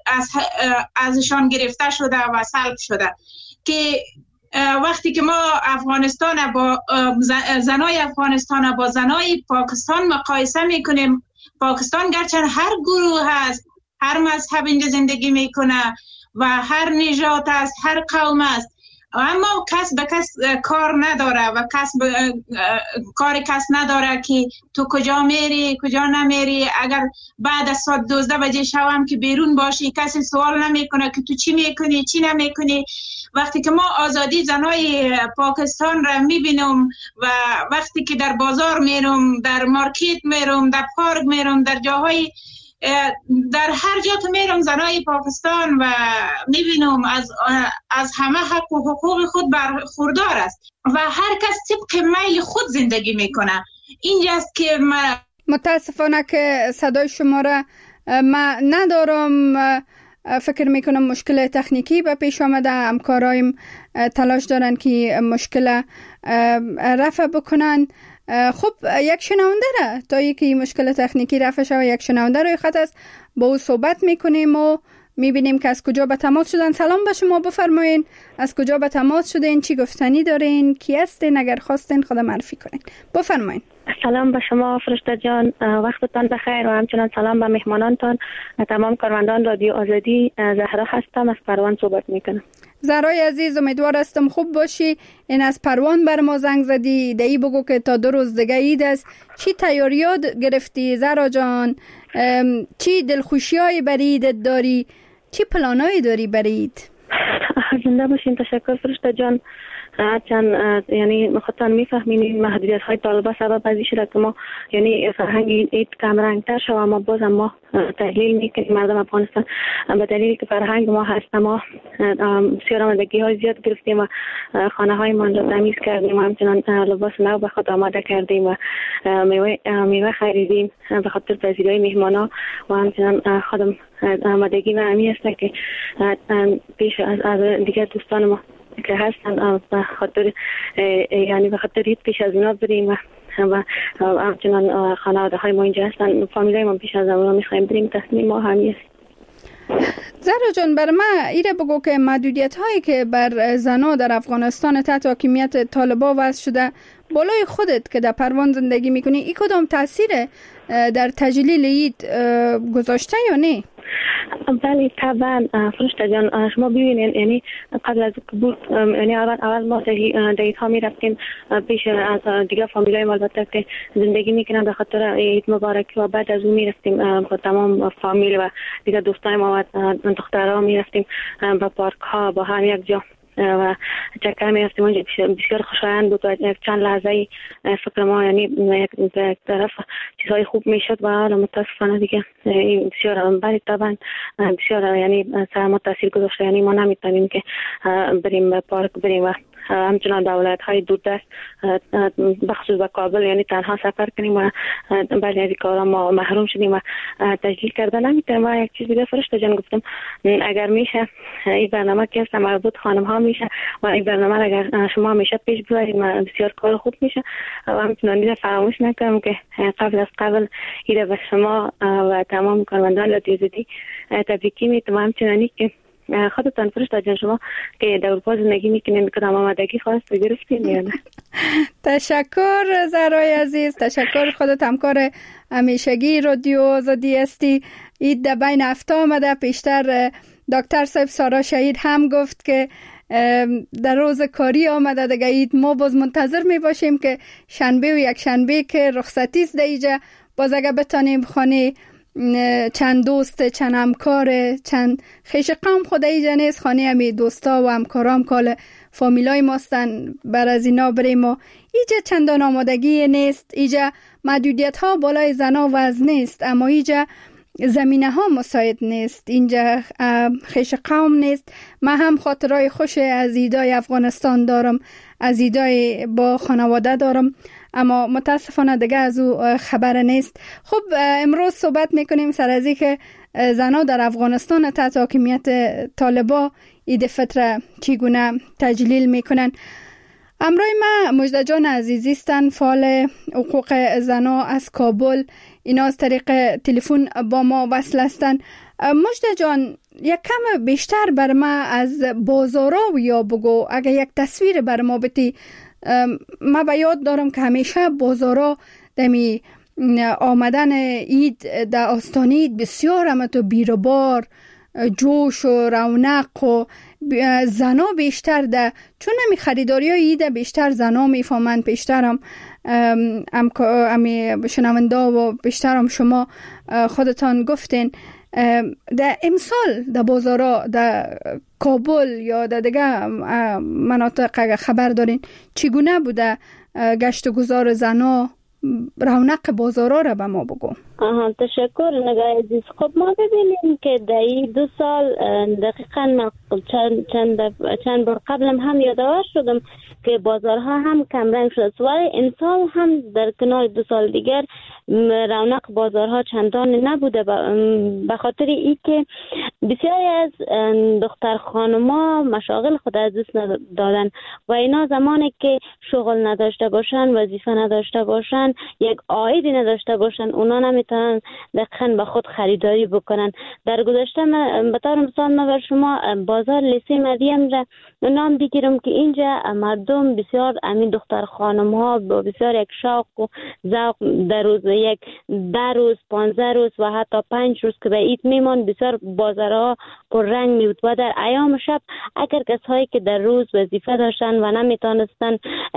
ازشان گرفته شده و سلب شده. که وقتی که ما افغانستان با زنای افغانستان با زنای پاکستان مقایسه میکنیم، پاکستان گرچه هر گروه هست، هر مذهب اینجا زندگی میکنه و هر نژاد است، هر قوم است، اما کس به کس کار نداره و کار کس نداره که تو کجا میری کجا نمیری. اگر بعد از ساعت 12 بجه شب هم که بیرون باشی کسی سوال نمیکنه که تو چی میکنی چی نمیکنی. وقتی که ما آزادی زنای پاکستان را میبینم و وقتی که در بازار میرم، در مارکت میرم، در پارک میرم، در جاهای، در هر جا که میرم زنای پاکستان و میبینم از همه حق و حقوق خود برخوردار است و هر کس طبق میل خود زندگی میکنه. اینجاست که متاسفانه که صدای شما را من ندارم فکر میکنم مشکل تکنیکی به پیش آمده. همکارایم تلاش دارن که مشکل رفع بکنن. خب یک شنونده را تا یکی مشکل تکنیکی رفع شود، یک شنونده روی خط است، با او صحبت میکنیم و میبینیم که از کجا به تماس شدن. سلام به شما، بفرمایین از کجا به تماس شدین، چی گفتنی دارین، کی هستین، اگر خواستین خود معرفی کنین. بفرمایین. سلام به شما فرشته جان، وقتتان بخیر و همچنان سلام به مهمانانتان، تمام کارمندان رادیو آزادی. زهرا هستم، از پروان صحبت میکنم. زهرای عزیز، امیدوار هستم خوب باشی. این از پروان بر ما زنگ زدی، دایی بگو که تا 2 روز دیگه عید است، چی تیاریات گرفتی زهرا جان؟ چی دلخوشیای بر عیدت داری؟ چی پلانایی داری بر عید؟ زنده باشین. تشکر فرشته جان. چند یعنی خودتان میفهمین محدودیت های طالبان سبب ازی شده که ما یعنی فرهنگ عید کم رنگ تر شد، اما باز ما تحلیل میکنیم مردم افغانستان به دلیلی که فرهنگ ما هست، ما بسیار آمادگی های زیاد گرفتیم و خانه های ما را تمیز کردیم و همچنان لباس نو به خود آماده کردیم و میوه خریدیم به خاطر پذیرایی مهمانا و همچنان خودم آمادگی و همی هست که پیش از دیگر دوستان ما که هستن به خاطر یعنی به خاطر عید پیش از اونا بریم و همچنان خانواده های ما اینجا هستن، فامیلای ما پیش از اونا میخوایم بریم. تصمیم ما همی است. زهرا جان، بر ما ایره بگو که محدودیت هایی که بر زنها در افغانستان تحت حاکمیت طالبان وضع شده، بالای خودت که در پروان زندگی میکنی، این کدام تاثیر در تجلیل عید گذاشته یا نه؟ بله طبعا فرشته جان، شما ببینید یعنی قبل از بود یعنی اول ما عید ها می رفتیم پیش از دیگه فامیلای ما البته که زندگی میکنن به خاطر عید مبارک و بعد از اون می رفتیم با تمام فامیل و دیگه دوستای ما و دخترها می رفتیم با پارک ها با هم یک جا و چکر می رفتیم. اونجا بسیار خوشایند بود و یک چند لحظه فکر ما یعنی یک طرف چیزهای خوب می شد و حالا متاسفانه دیگه بسیار بله طبعا بسیار یعنی سر ما تاثیر گذاشته. یعنی ما نمیتونیم که بریم به پارک بریم و همچنان در ولایت‌های دوردست بخصوص به کابل یعنی تنها سفر کنیم و بله از کارا ما محروم شدیم و تجلیل کردن نمیتونیم. و یک چیز دیگه فرشته جان گفتم اگر میشه این برنامه که است مربوط خانم ها میشه و این برنامه اگر شما میشه پیش ببرید بسیار کار خوب میشه و همچنان فراموش نکنم که قبل ایده به شما و تمام کارمندان رادیو آزادی تبریکی میتونم. همچنانی که خودتان فرشته جان شما که در اروپا زندگی میکنین کدام آمادگی خواست گرفتین یا نه؟ تشکر زهرای عزیز، تشکر. خودت همکار همیشگی رادیو آزادی هستی. عید در بین هفته آمده. پیشتر دکتر صاحب سارا شهید هم گفت که در روز کاری آمده دیگه عید. ما باز منتظر می باشیم که شنبه و یک شنبه که رخصتی است دیگه باز اگه بتانیم خانه چند دوست، چند همکار، چند خیش قوم خدایی جنیز خانه همی دوستا و همکارام کال فامیلای ماستن بر از اینا بریم و ایجا چندان آمادگی نیست. ایجا محدودیت ها بالای زنا وزن نیست، اما ایجا زمینه ها مساعد نیست، اینجا خیش قوم نیست. من هم خاطرهای خوش از عیدای افغانستان دارم، از عیدای با خانواده دارم، اما متاسفانه دیگه از او خبر نیست. خب امروز صحبت میکنیم سر از که زنها در افغانستان تحت حاکمیت طالبان عید فطر چگونه تجلیل میکنن. همراه ما مجده جان عزیزی هستن، فعال حقوق زنها از کابل. اینا از طریق تلفن با ما وصل هستن. مجده جان، یک کم بیشتر بر ما از بازارا یا بگو، اگر یک تصویر بر ما بتی. ما به یاد دارم که همیشه بازارا دمی آمدن عید در آستانه عید بسیار همتو بیروبار، جوش و رونق و زنا بیشتر ده، چون همی خریداری های عید بیشتر زنا میفهمند. بیشتر هم شنونده و بیشتر هم شما خودتان گفتین در امسال در بازارا در کابل یا در دیگه مناطق خبر دارین چگونه بوده گشت و گذار زنا رونق بازارها را به ما بگو. تشکر نگاه عزیز. خب ما ببینیم که در این 2 سال دقیقاً من چند بار قبلم هم یادآور شدم که بازارها هم کمرنگ شده، ولی این سال هم در کنار 2 سال دیگر رونق بازارها چندان نبوده، به خاطر ای که بسیاری از دختر خانما مشاغل خود از دست دادن و اینا زمانی که شغل نداشته باشن، وظیفه نداشته باشن، یک عایدی نداشته باشن، اونا نمیتونن دقیقاً به خود خریداری بکنن. در گذشته به طور مثال من بر شما بازار لیسه مریم را نام بگیرم که اینجا مردم بسیار امین دختر خانم ها با بسیار یک شوق و ذوق در روز یک 10 روز 15 روز و حتی 5 روز که به عید میمان بسیار بازارها پر رنگ می بود و در ایام شب اگر کسایی که در روز وظیفه داشتن و نمیتونستن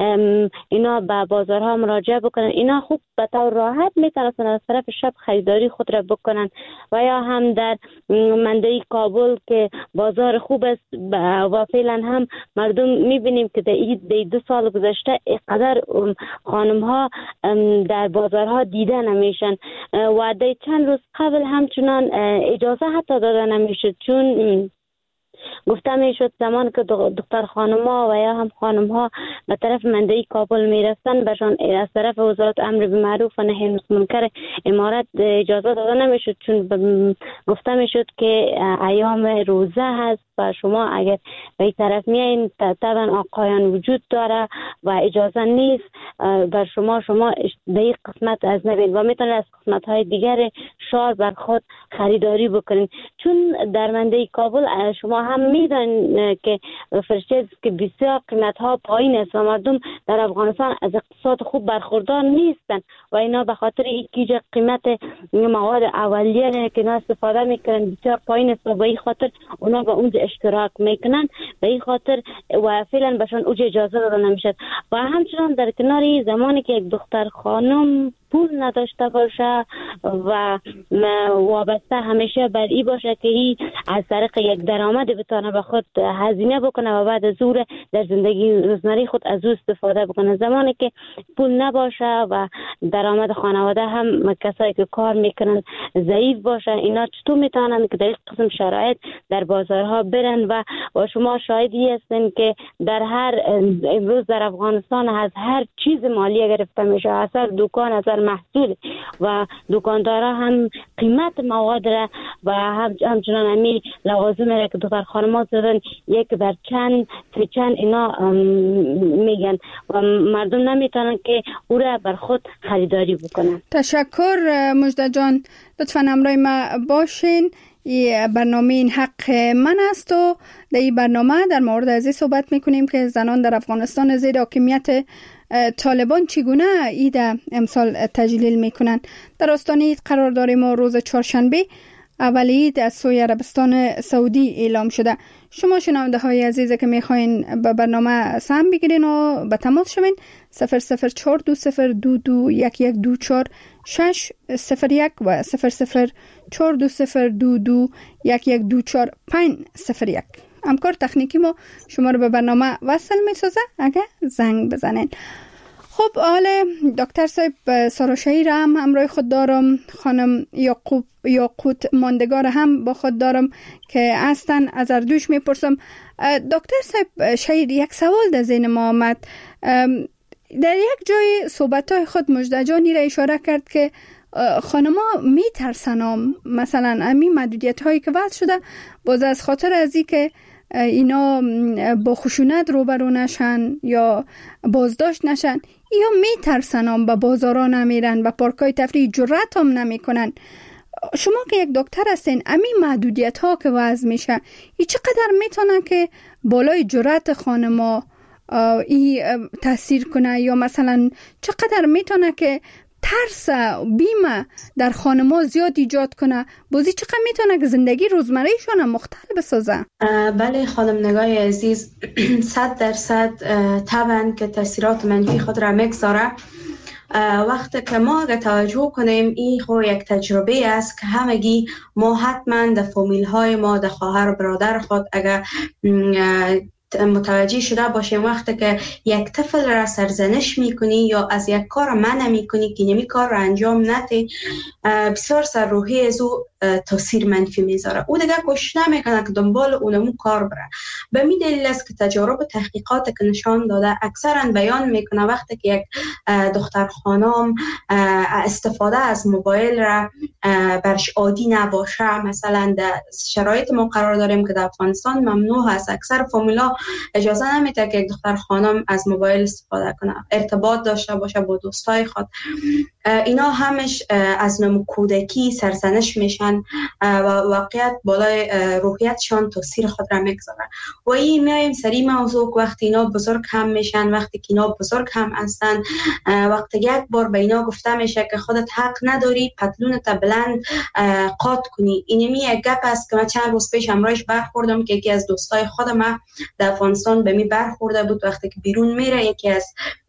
اینا به بازارها مراجعه بکنن، اینا خوب به طور راحت میتونستن از طرف شب خریداری خود را بکنن. و یا هم در منطقه کابل که بازار خوب است و فعلا هم مردم میبینیم که در 2 سال گذشته اینقدر خانم ها در بازارها دیده نمیشن و در چند روز قبل همچنان اجازه حتی داده نمیشد، چون گفته میشد زمان که دختر خانم ها و یا هم خانم ها به طرف منطقه کابل میرفتن بهشان از طرف وزارت امر بالمعروف و نهی عن المنکر امارت اجازه داده نمیشد، چون گفته میشد که ایام روزه هست و شما اگر به این طرف میایین طبعا آقایان وجود داره و اجازه نیست بر شما به این قسمت از نبین و میتونید از قسمت های دیگر شهر بر خود خریداری بکنین. چون در منطقه کابل شما هم میدونید که فرشته که بسیار قیمت ها پایین است و مردم در افغانستان از اقتصاد خوب برخوردار نیستن و اینا به خاطر اینکه قیمت مواد اولیه که اینا استفاده میکنن بسیار پایین است و به این خاطر اونا به اونجا اشتراک میکنن، به این خاطر و فعلا بهشان اوج اجازه داده نمیشد. و همچنان در کنار زمانی که یک دختر خانم پول نداشته باشه و وابسته همیشه بر این باشه که ای از طریق یک درآمد بتونه به خود هزینه بکنه و بعد از اون در زندگی روزمره خود از او استفاده بکنه، زمانی که پول نباشه و درآمد خانواده هم کسایی که کار میکنن ضعیف باشه، اینا چطور میتونن که در این قسم شرایط در بازارها برن و شما شاهدی هستین که در هر امروز در افغانستان از هر چیز مالی گرفته میشه، از هر دکان، از هر محصول و دکاندارا هم قیمت مواد را و همچنان همی لوازم را که دختر خانم‌ها زدن یک بر چند اینا میگن و مردم نمیتونن که او را بر خود خریداری بکنن. تشکر مجده جان، لطفاً همراه ما باشین. برنامه این حق من است و در این برنامه در مورد از این صحبت میکنیم که زنان در افغانستان زیر حاکمیت طالبان چگونه عید امسال تجلیل میکنن. در آستانه عید قرار داریم و روز چهارشنبه اول عید از سوی عربستان سعودی اعلام شده. شما شنونده های عزیز که میخواین به برنامه سهم بگیرین و به تماس شوین 00420221124 601 و 0042221124501. همکار تکنیکی ما شما رو به برنامه وصل میسازه اگه زنگ بزنین. خب حالا دکتر صاحب سارا شهیر هم همراه خود دارم، خانم یاقوت ماندگار هم با خود دارم که هستن. از اردوش میپرسم دکتر صاحب شهیر، یک سوال در ذهن ما آمد. در یک جای صحبت‌های خود مجده جانی را اشاره کرد که خانم‌ها میترسن مثلا همین محدودیت هایی که وضع شده باز از خاطر از این که اینا با خشونت روبرو نشن یا بازداشت نشن یا میترسن به بازارا نمیرن، به پارکای تفریح جرأت هم نمیکنن. شما که یک دکتر هستین، همین محدودیت ها که وضع میشه ای چقدر میتونه که بالای جرأت خانما ای تاثیر کنه یا مثلا چقدر میتونه که ترس بیمه در خانم‌ها زیاد ایجاد کنه، بازی چقدر میتونه که زندگی روزمره‌شون مختل بسازه؟ بله خانم نگاه عزیز، 100% طبعا که تاثیرات منفی خود را میگذاره. وقتی که ما اگه توجه کنیم این خو یک تجربه است که همگی ما حتما در فامیل های ما، در خواهر و برادر خود اگه متوجه شده باشیم وقتی که یک طفل را سرزنش میکنی یا از یک کار منع میکنی که نمی کار را انجام نده، بسیار سر روحی از او تاثیر منفی میذاره. او دیگه کوشش نمیکنه که دنبال اونمو کار بره. به می دلیل است که تجارب و تحقیقات که نشان داده اکثرا بیان میکنه وقتی که یک دختر خانم استفاده از موبایل را برش عادی نباشه، مثلا در شرایط ما قرار داریم که در افغانستان ممنوع است، اکثر فامیلا اجازه نمیده که یک دختر خانم از موبایل استفاده کنه، ارتباط داشته باشه با دوستای خود. اینا همش از نمو کودکی سرزنش میشن و واقعیت بالای روحیتشان تاثیر خود را میگذاره. و این میایم سری موضوع وقتی اینا بزرگ هم میشن، وقتی که اینا بزرگ هم هستن، وقتی یک بار به اینا گفته میشه که خودت حق نداری پتلونت بلند قات کنی. اینمی یک گپ است که من چند روز پیش امرایش برخوردم که یکی از دوستای خودم در افغانستان به می برخورده بود. وقتی که بیرون میره یکی از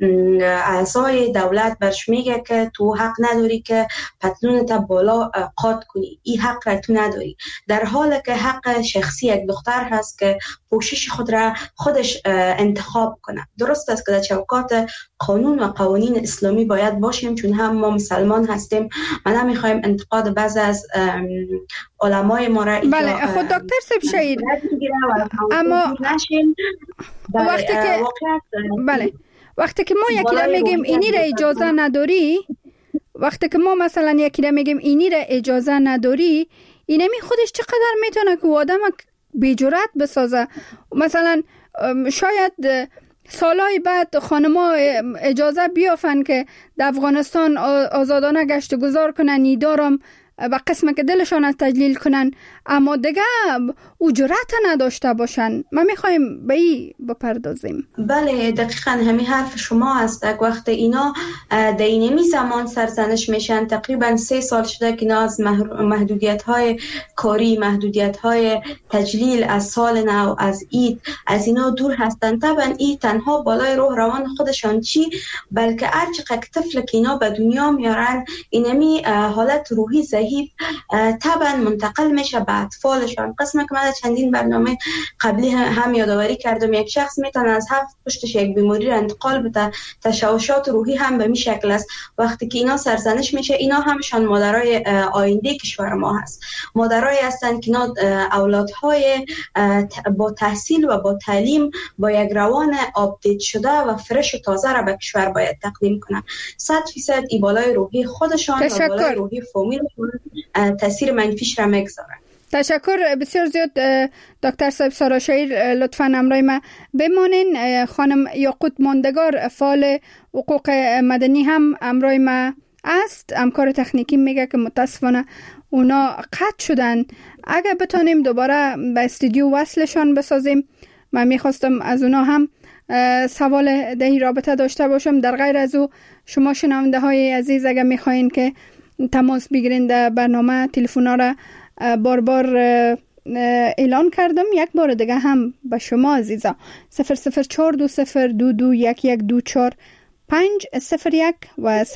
اعضای دولت برش میگه که تو حق نداری که پتلونت بالا قات کنی، این حق را تو نداری، در حالی که حق شخصی یک دختر هست که پوشش خود را خودش انتخاب کنه. درست است که در چوکات قانون و قوانین اسلامی باید باشیم، چون هم ما مسلمان هستیم. ما نمیخوایم انتقاد بعض از علمای ما را بله خود دکتر صاحب شهیر، اما وقتی که بله وقتی که ما یکی را میگیم اینی را اجازه نداری، وقتی که ما مثلا یکی را میگیم اینی را اجازه نداری، اینمی خودش چقدر میتونه که آدم بی جرأت بسازه. مثلا شاید سالهای بعد خانما اجازه بیافن که در افغانستان آزادانه گشت گذار کنن، نیدارم و قسمه که دلشان از تجلیل کنن، اما دیگه او جرأت نداشته باشن. ما میخوایم به این بپردازیم. بله دقیقاً همین حرف شما است. وقت اینا در اینمی زمان سرزنش میشن، تقریبا 3 سال شده که اینا از محدودیت های کاری، محدودیت های تجلیل از سال نو، از عید، از اینا دور هستن. طبعا این تنها بالای روح روان خودشان چی، بلکه هرچقدر طفل که اینا به دنیا میارن اینمی حالت روحی ضعیف طبعا منتقل میشه به اطفالشان. قسمه که من چندین برنامه قبلی هم یادآوری کردم، یک شخص میتونه از 7 پشتش یک بیماری را انتقال بده. تشوشات روحی هم به این شکل است. وقتی که اینا سرزنش میشه، اینا همشان مادرای آینده کشور ما هست، مادرای هستند که اینا اولادهای با تحصیل و با تعلیم با یک روان آپدیت شده و فرش و تازه را به کشور باید تقدیم کنن. 100% ای بالای روحی خودشان و بالای روحی فامیلشون تاثیر منفیش را میگذاره. تشکر بسیار زیاد دکتر صاحب سارا شهیر. لطفاً همراه ما بمانین. خانم یاقوت ماندگار فعال حقوق مدنی هم همراه ما است. همکار تکنیکی میگه که متاسفانه اونا قطع شدن. اگه بتونیم دوباره به استودیو وصلشان بسازیم، من میخواستم از اونا هم سوال در این رابطه داشته باشم. در غیر از او شما شنونده های عزیز اگه میخواین که تماس بگیرین در برنامه، تلفونا را بار بار اعلان کردم، یک بار دیگه هم به شما عزیزا 00420221124 501 و 00420221124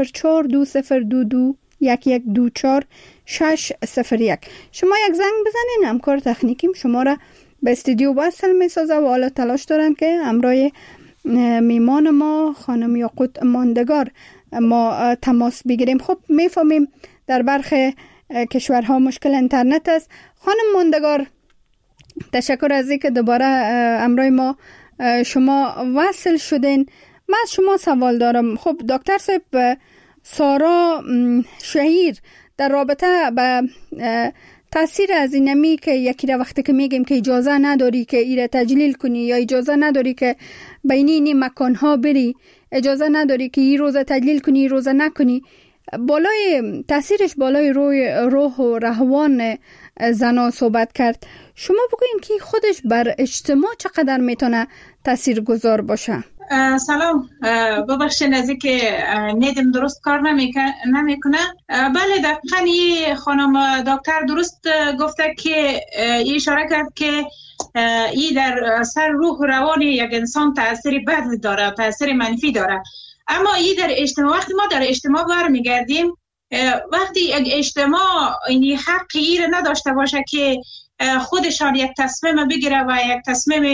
601. شما یک زنگ بزنین، همکار تکنیکیم شما را به استودیو وصل میسازه و حالا تلاش دارن که همراه میمان ما خانم یاقوت ماندگار ما تماس بگیریم. خب میفهمیم در برخی کشورها مشکل اینترنت است. خانم ماندگار تشکر از اینکه دوباره همراه ما شما وصل شدین. من از شما سوال دارم. خب دکتر صاحب سارا شهیر در رابطه به تاثیر از اینمی که یکی را وقتی که میگیم که اجازه نداری که ایره تجلیل کنی یا اجازه نداری که بین این مکانها بری، اجازه نداری که این روزه تجلیل کنی این روزه نکنی، بالای تاثیرش بالای روح و روان زنا صحبت کرد. شما بگوین که خودش بر اجتماع چقدر میتونه تاثیر گذار باشه؟ سلام، ببخشید از اینکه ندم درست کار نمیکنه. بله دقیقاً خانم دکتر درست گفته که اشاره کرد که این در سر روح و روان یک انسان تاثیر بد داره، تاثیر منفی داره. اما این در اجتماع، وقتی ما در اجتماع برمیگردیم، وقتی یک اجتماع این حقی را نداشته باشه که خودشان یک تصمیم بگیره و یک تصمیم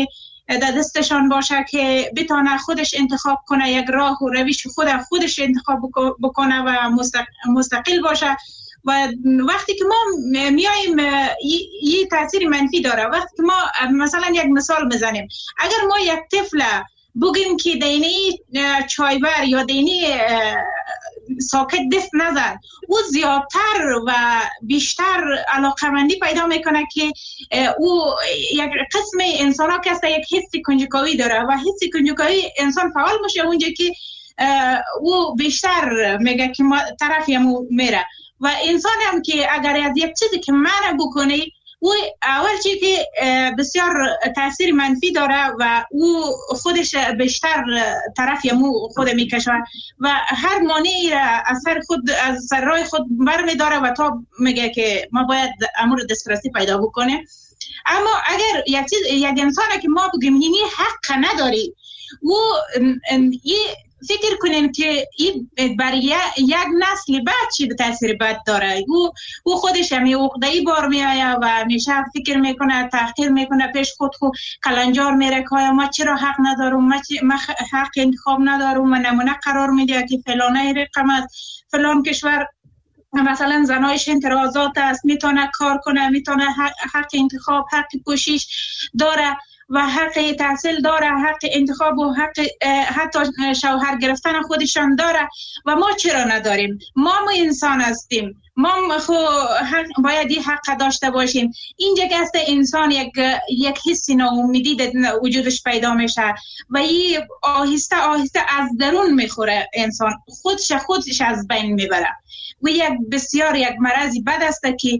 در دستشان باشه که بتونه خودش انتخاب کنه، یک راه و روش خودش انتخاب بکنه و مستقل باشه. و وقتی که ما میایم یه تاثیر منفی داره. وقتی که ما مثلا یک مثال بزنیم، اگر ما یک طفل بگیم که دینی چایبر یا دینی ساکت دست نزن، او زیادتر و بیشتر علاقمندی پیدا میکنه که او یک قسم انسان ها که است یک حس کنجکاوی داره و حس کنجکاوی انسان فعال میشه اونجا که او بیشتر میگه که ما طرفیم میره. و انسان هم که اگر از یک چیزی که منع بکنه، او اول چیزی که بسیار تاثیر منفی داره و او خودش بیشتر طرف یمو خود میکشه و هر مانعی را از سر راه خود برمیداره و تا میگه که ما باید امور دسترسی پیدا بکنه. اما اگر یک انسان که ما بگیم اینی حق نداری، او فکر کنیم که این برای یک نسل بعد چی به تاثیر بد داره. او خودش همی عقده‌ای بار میآید و همیشه فکر میکنه، تحقیر میکنه، پیش خود کلنجار میره که ما چرا حق ندارم، ما حق انتخاب ندارم و نمونه قرار میده که فلانه رقم است، فلان کشور مثلا زنایش انترازات است، میتونه کار کنه، میتونه حق انتخاب، حق پوشش داره و حق تحصیل داره، حق انتخاب و حتی شوهر گرفتن خودشان داره و ما چرا نداریم؟ ما انسان هستیم، ما باید این حق داشته باشیم. اینجا که است انسان یک حس ناامیدی وجودش پیدا میشه و این آهسته آهسته از درون میخوره، انسان خودش از بین میبره و یک مرضی بد است که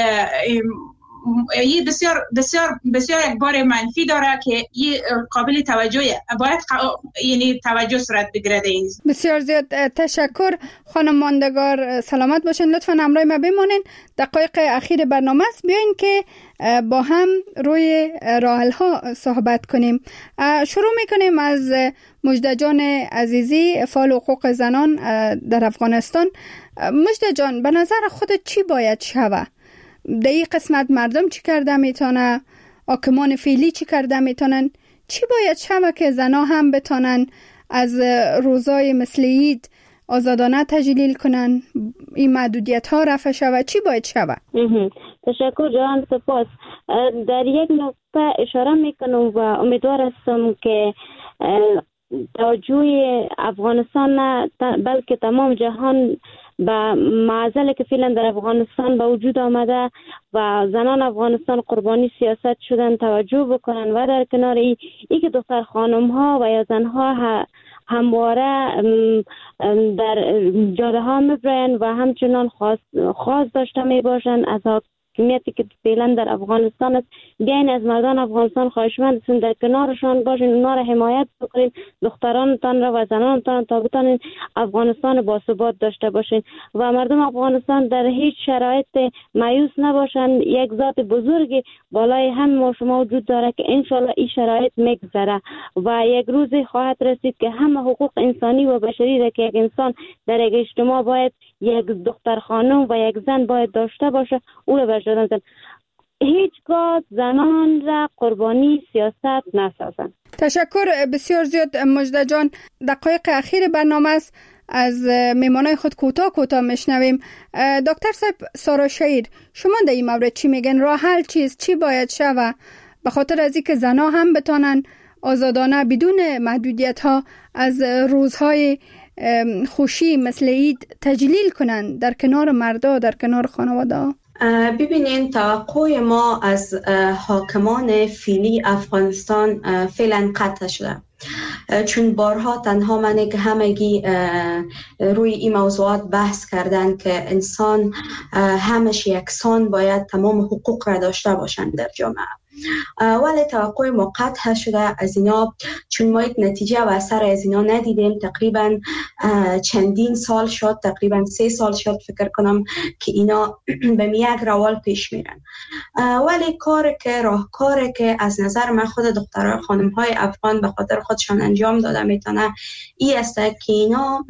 یه بسیار یک بار منفی داره که یه قابل توجهه، باید یعنی توجه صورت بگیره. بسیار زیاد تشکر خانم ماندگار، سلامت باشین. لطفا همراه ما بمانین، دقایق اخیر برنامه است، بیاین که با هم روی راحل ها صحبت کنیم. شروع میکنیم از مجده جان عزیزی، فعال حقوق زنان در افغانستان. مجده جان، به نظر خودت چی باید شوه؟ در این قسمت مردم چی کرده میتونه؟ حاکمان فعلی چی کرده میتونن؟ چی باید شوه که زنها هم بتونن از روزای مثل عید آزادانه تجلیل کنن، این محدودیت ها رفع شوه؟ چی باید شوه؟ تشکر جان، سپاس. در یک نقطه اشاره میکنم و امیدوار هستم که توجه افغانستان نه بلکه تمام جهان به معضلی که فعلا در افغانستان به وجود آمده و زنان افغانستان قربانی سیاست شدن توجه بکنن و در کنار ای که دختر خانم ها و یا زن ها همواره در جاده ها میبرن و همچنان خواست داشته می باشن از حاکمیتی که فعلا در افغانستان است. بیاین از مردان افغانستان خواهشمند هستیم در کنارشان باشین، اونا را حمایت بکنین، دخترانتان را و زنانتان تا بتانین افغانستان باثبات داشته باشین و مردم افغانستان در هیچ شرایط مایوس نباشن. یک ذات بزرگی بالای هم ما شما وجود داره که انشالله این شرایط میگذره و یک روزی خواهد رسید که همه حقوق انسانی و بشری را که یک انسان در یک اجتماع باید یک دختر خانم و یک زن باید داشته باشه او را بجدن زن. هیچگاه زنان را قربانی سیاست نسازن. تشکر بسیار زیاد مجده جان. دقایق اخیر برنامه است، از میمانای خود کوتاه میشنویم. دکتر صاحب سارا شهیر، شما در این مورد چی میگن؟ راه حل چیست؟ چی باید شوه به خاطر از اینکه زنها هم بتانن آزادانه بدون محدودیت ها از روزهای خوشی مثل عید تجلیل کنن در کنار مردا، در کنار خانواده؟ ببینین، توقع ما از حاکمان فعلی افغانستان فعلا قطع شده، چون بارها تنها منه که همگی روی این موضوعات بحث کردن که انسان همش یکسان باید تمام حقوق را داشته باشند در جامعه، ولی توقع ما قطع شده از اینا، چون ما یک نتیجه و اثر از اینا ندیدیم. تقریبا چندین سال شد، تقریبا 3 سال شد فکر کنم که اینا به یک روال پیش میرن، ولی راهکاری که از نظر من خود دخترای خانم‌های افغان به خاطر خودشان انجام داده میتونه این است که اینا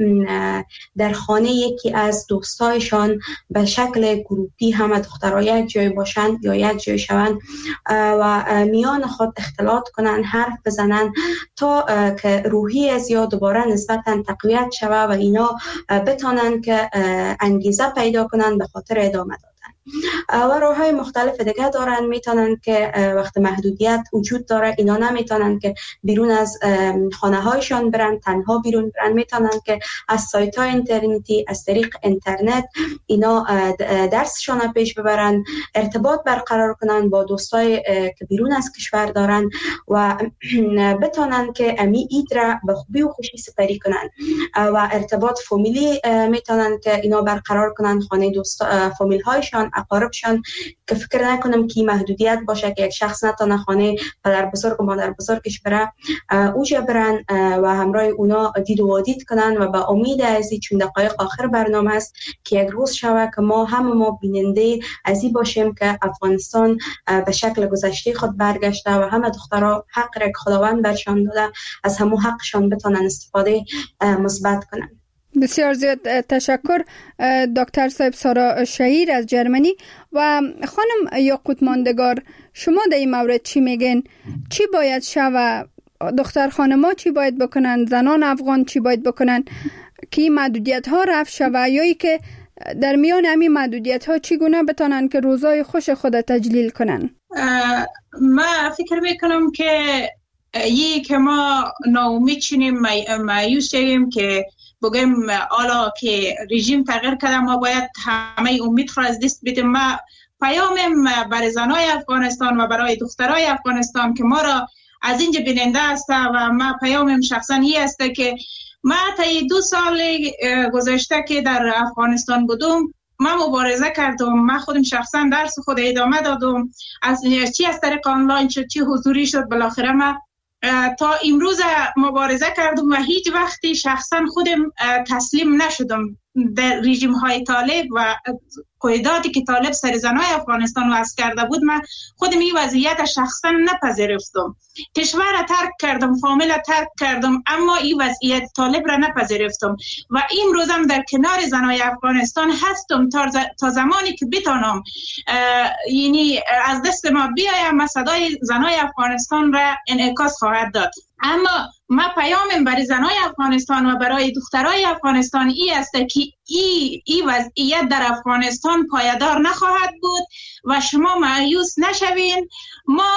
در خانه یکی از دوستایشان به شکل گروپی همه دخترها یک جای باشند یا یک جای شوند و میان خود اختلاط کنن، حرف بزنن تا که روحیه یا دوباره نسبتا تقویت شوه و اینا بتانن که انگیزه پیدا کنن به خاطر ادامه دادن. و راه‌های مختلف دیگه دارن، میتونن که وقت محدودیت وجود داره اینا نمیتونن که بیرون از خانه هایشان برن، تنها بیرون برن، میتونن که از سایت های اینترنتی از طریق اینترنت اینا درسشان پیش ببرن، ارتباط برقرار کنن با دوستای که بیرون از کشور دارن و بتونن که امی اید را به خوبی و خوشی سپری کنن و ارتباط فامیلی میتونن که اینا برقرار کنن، خانه دوست فامیل هایشان، اقاربشان، که فکر نکنم که محدودیت باشه که یک شخص نتونه خانه پدر بزرگ و مادر بزرگش بره اوجا برن و همراه اونا دید و وادید کنن و با امید از چون دقایق آخر برنامه است که یک روز شوه که ما بیننده از این باشیم که افغانستان به شکل گذشته خود برگشته و همه دخترها حق را که خداوند برشان داده از همون حقشان بتونن استفاده مثبت کنن. بسیار زیاد تشکر دکتر صاحب سارا شهیر از جرمنی. و خانم یاقوت ماندگار، شما در این مورد چی میگین؟ چی باید شوه؟ دختر خانما چی باید بکنن؟ زنان افغان چی باید بکنن که این محدودیت ها رفع شوه، یا ای که در میان همین محدودیت ها چگونه بتانن که روزای خوش خود تجلیل کنن؟ ما فکر میکنم که که ما ناامید شیم، مایوس شیم که بگیم حالا که رژیم تغییر کرده ما باید همه امید را از دست بدیم. ما پیامم برای زنای افغانستان و برای دخترای افغانستان که ما را از اینجا بیننده است و ما پیامم شخصا این است که ما تا 2 سال گذشته که در افغانستان بودم ما مبارزه کردم، ما خودم شخصا درس خود ادامه دادم، از چی از طریق آنلاین شد چی حضوری شد، بالاخره ما تا امروز مبارزه کردم و هیچ وقتی شخصا خودم تسلیم نشدم در رژیم های طالب و قیداتی که طالب سر زنای افغانستان وضع کرده بود. من خودم این وضعیت شخصا نپذیرفتم، کشور را ترک کردم، فامیل را ترک کردم، اما این وضعیت طالب را نپذیرفتم و امروزم در کنار زنای افغانستان هستم تا زمانی که بتانم یعنی از دست ما بیایم صدای زنای افغانستان را انعکاس خواهد داد. اما ما پیامم برای زنای افغانستان و برای دخترای افغانستان این است که این وضعیت در افغانستان پایدار نخواهد بود و شما مایوس نشوین. ما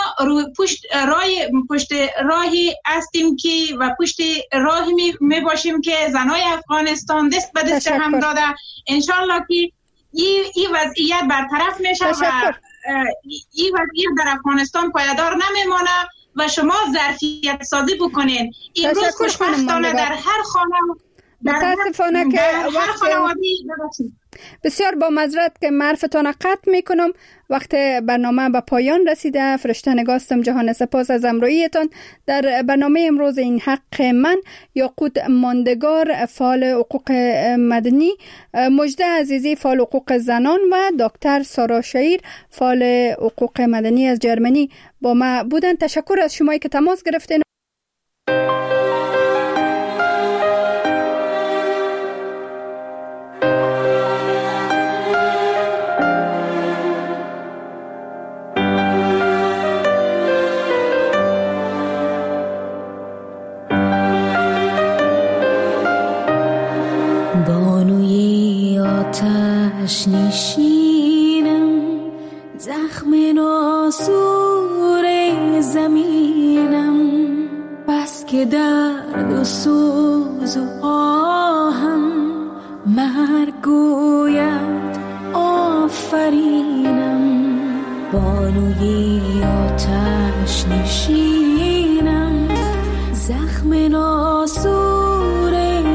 پشت راهی هستیم که و پشت راهی می باشیم که زنای افغانستان دست به دست هم داده انشالله که این وضعیت برطرف میشه و این وضعیت در افغانستان پایدار نمیمانه و شما ظرفیت سازی بکنین. امروز خوشبختانه در هر خانه متاسفانه که بسیار با معذرت که معرفتان قطع میکنم، وقت برنامه به پایان رسیده. فرشته نگاستم جهان سپاس از همراهیتان در برنامه امروز این حق من. یاقوت ماندگار فعال حقوق مدنی، مجده عزیزی فعال حقوق زنان و دکتر سارا شهیر فعال حقوق مدنی از جرمنی با ما بودن. تشکر از شمایی که تماس گرفتین. نشینم زخم ناسور زمینم، بس که درد و سوز و آهم مرگ گوید آفرینم. بانوی آتش نشینم زخم ناسور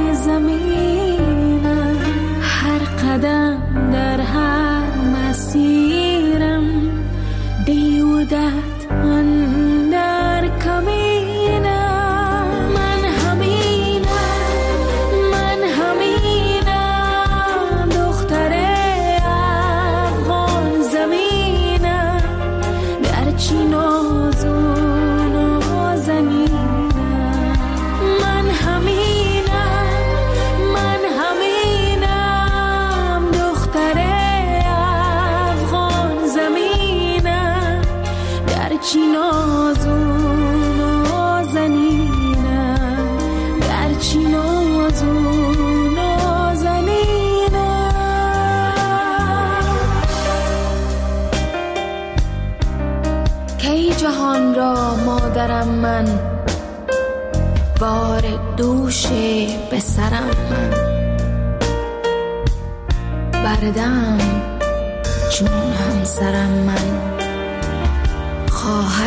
زمینم، هر قدم در هر مسیرم بیودت اندر کمینم. من همینم دختر افغان زمینم، گرچه ناز و نازنینم. من همینم دختر افغان زمینم، گرچه کی جهان را مادرم من، بار دوش به سرم من. بردم چون همسرم من، خواهر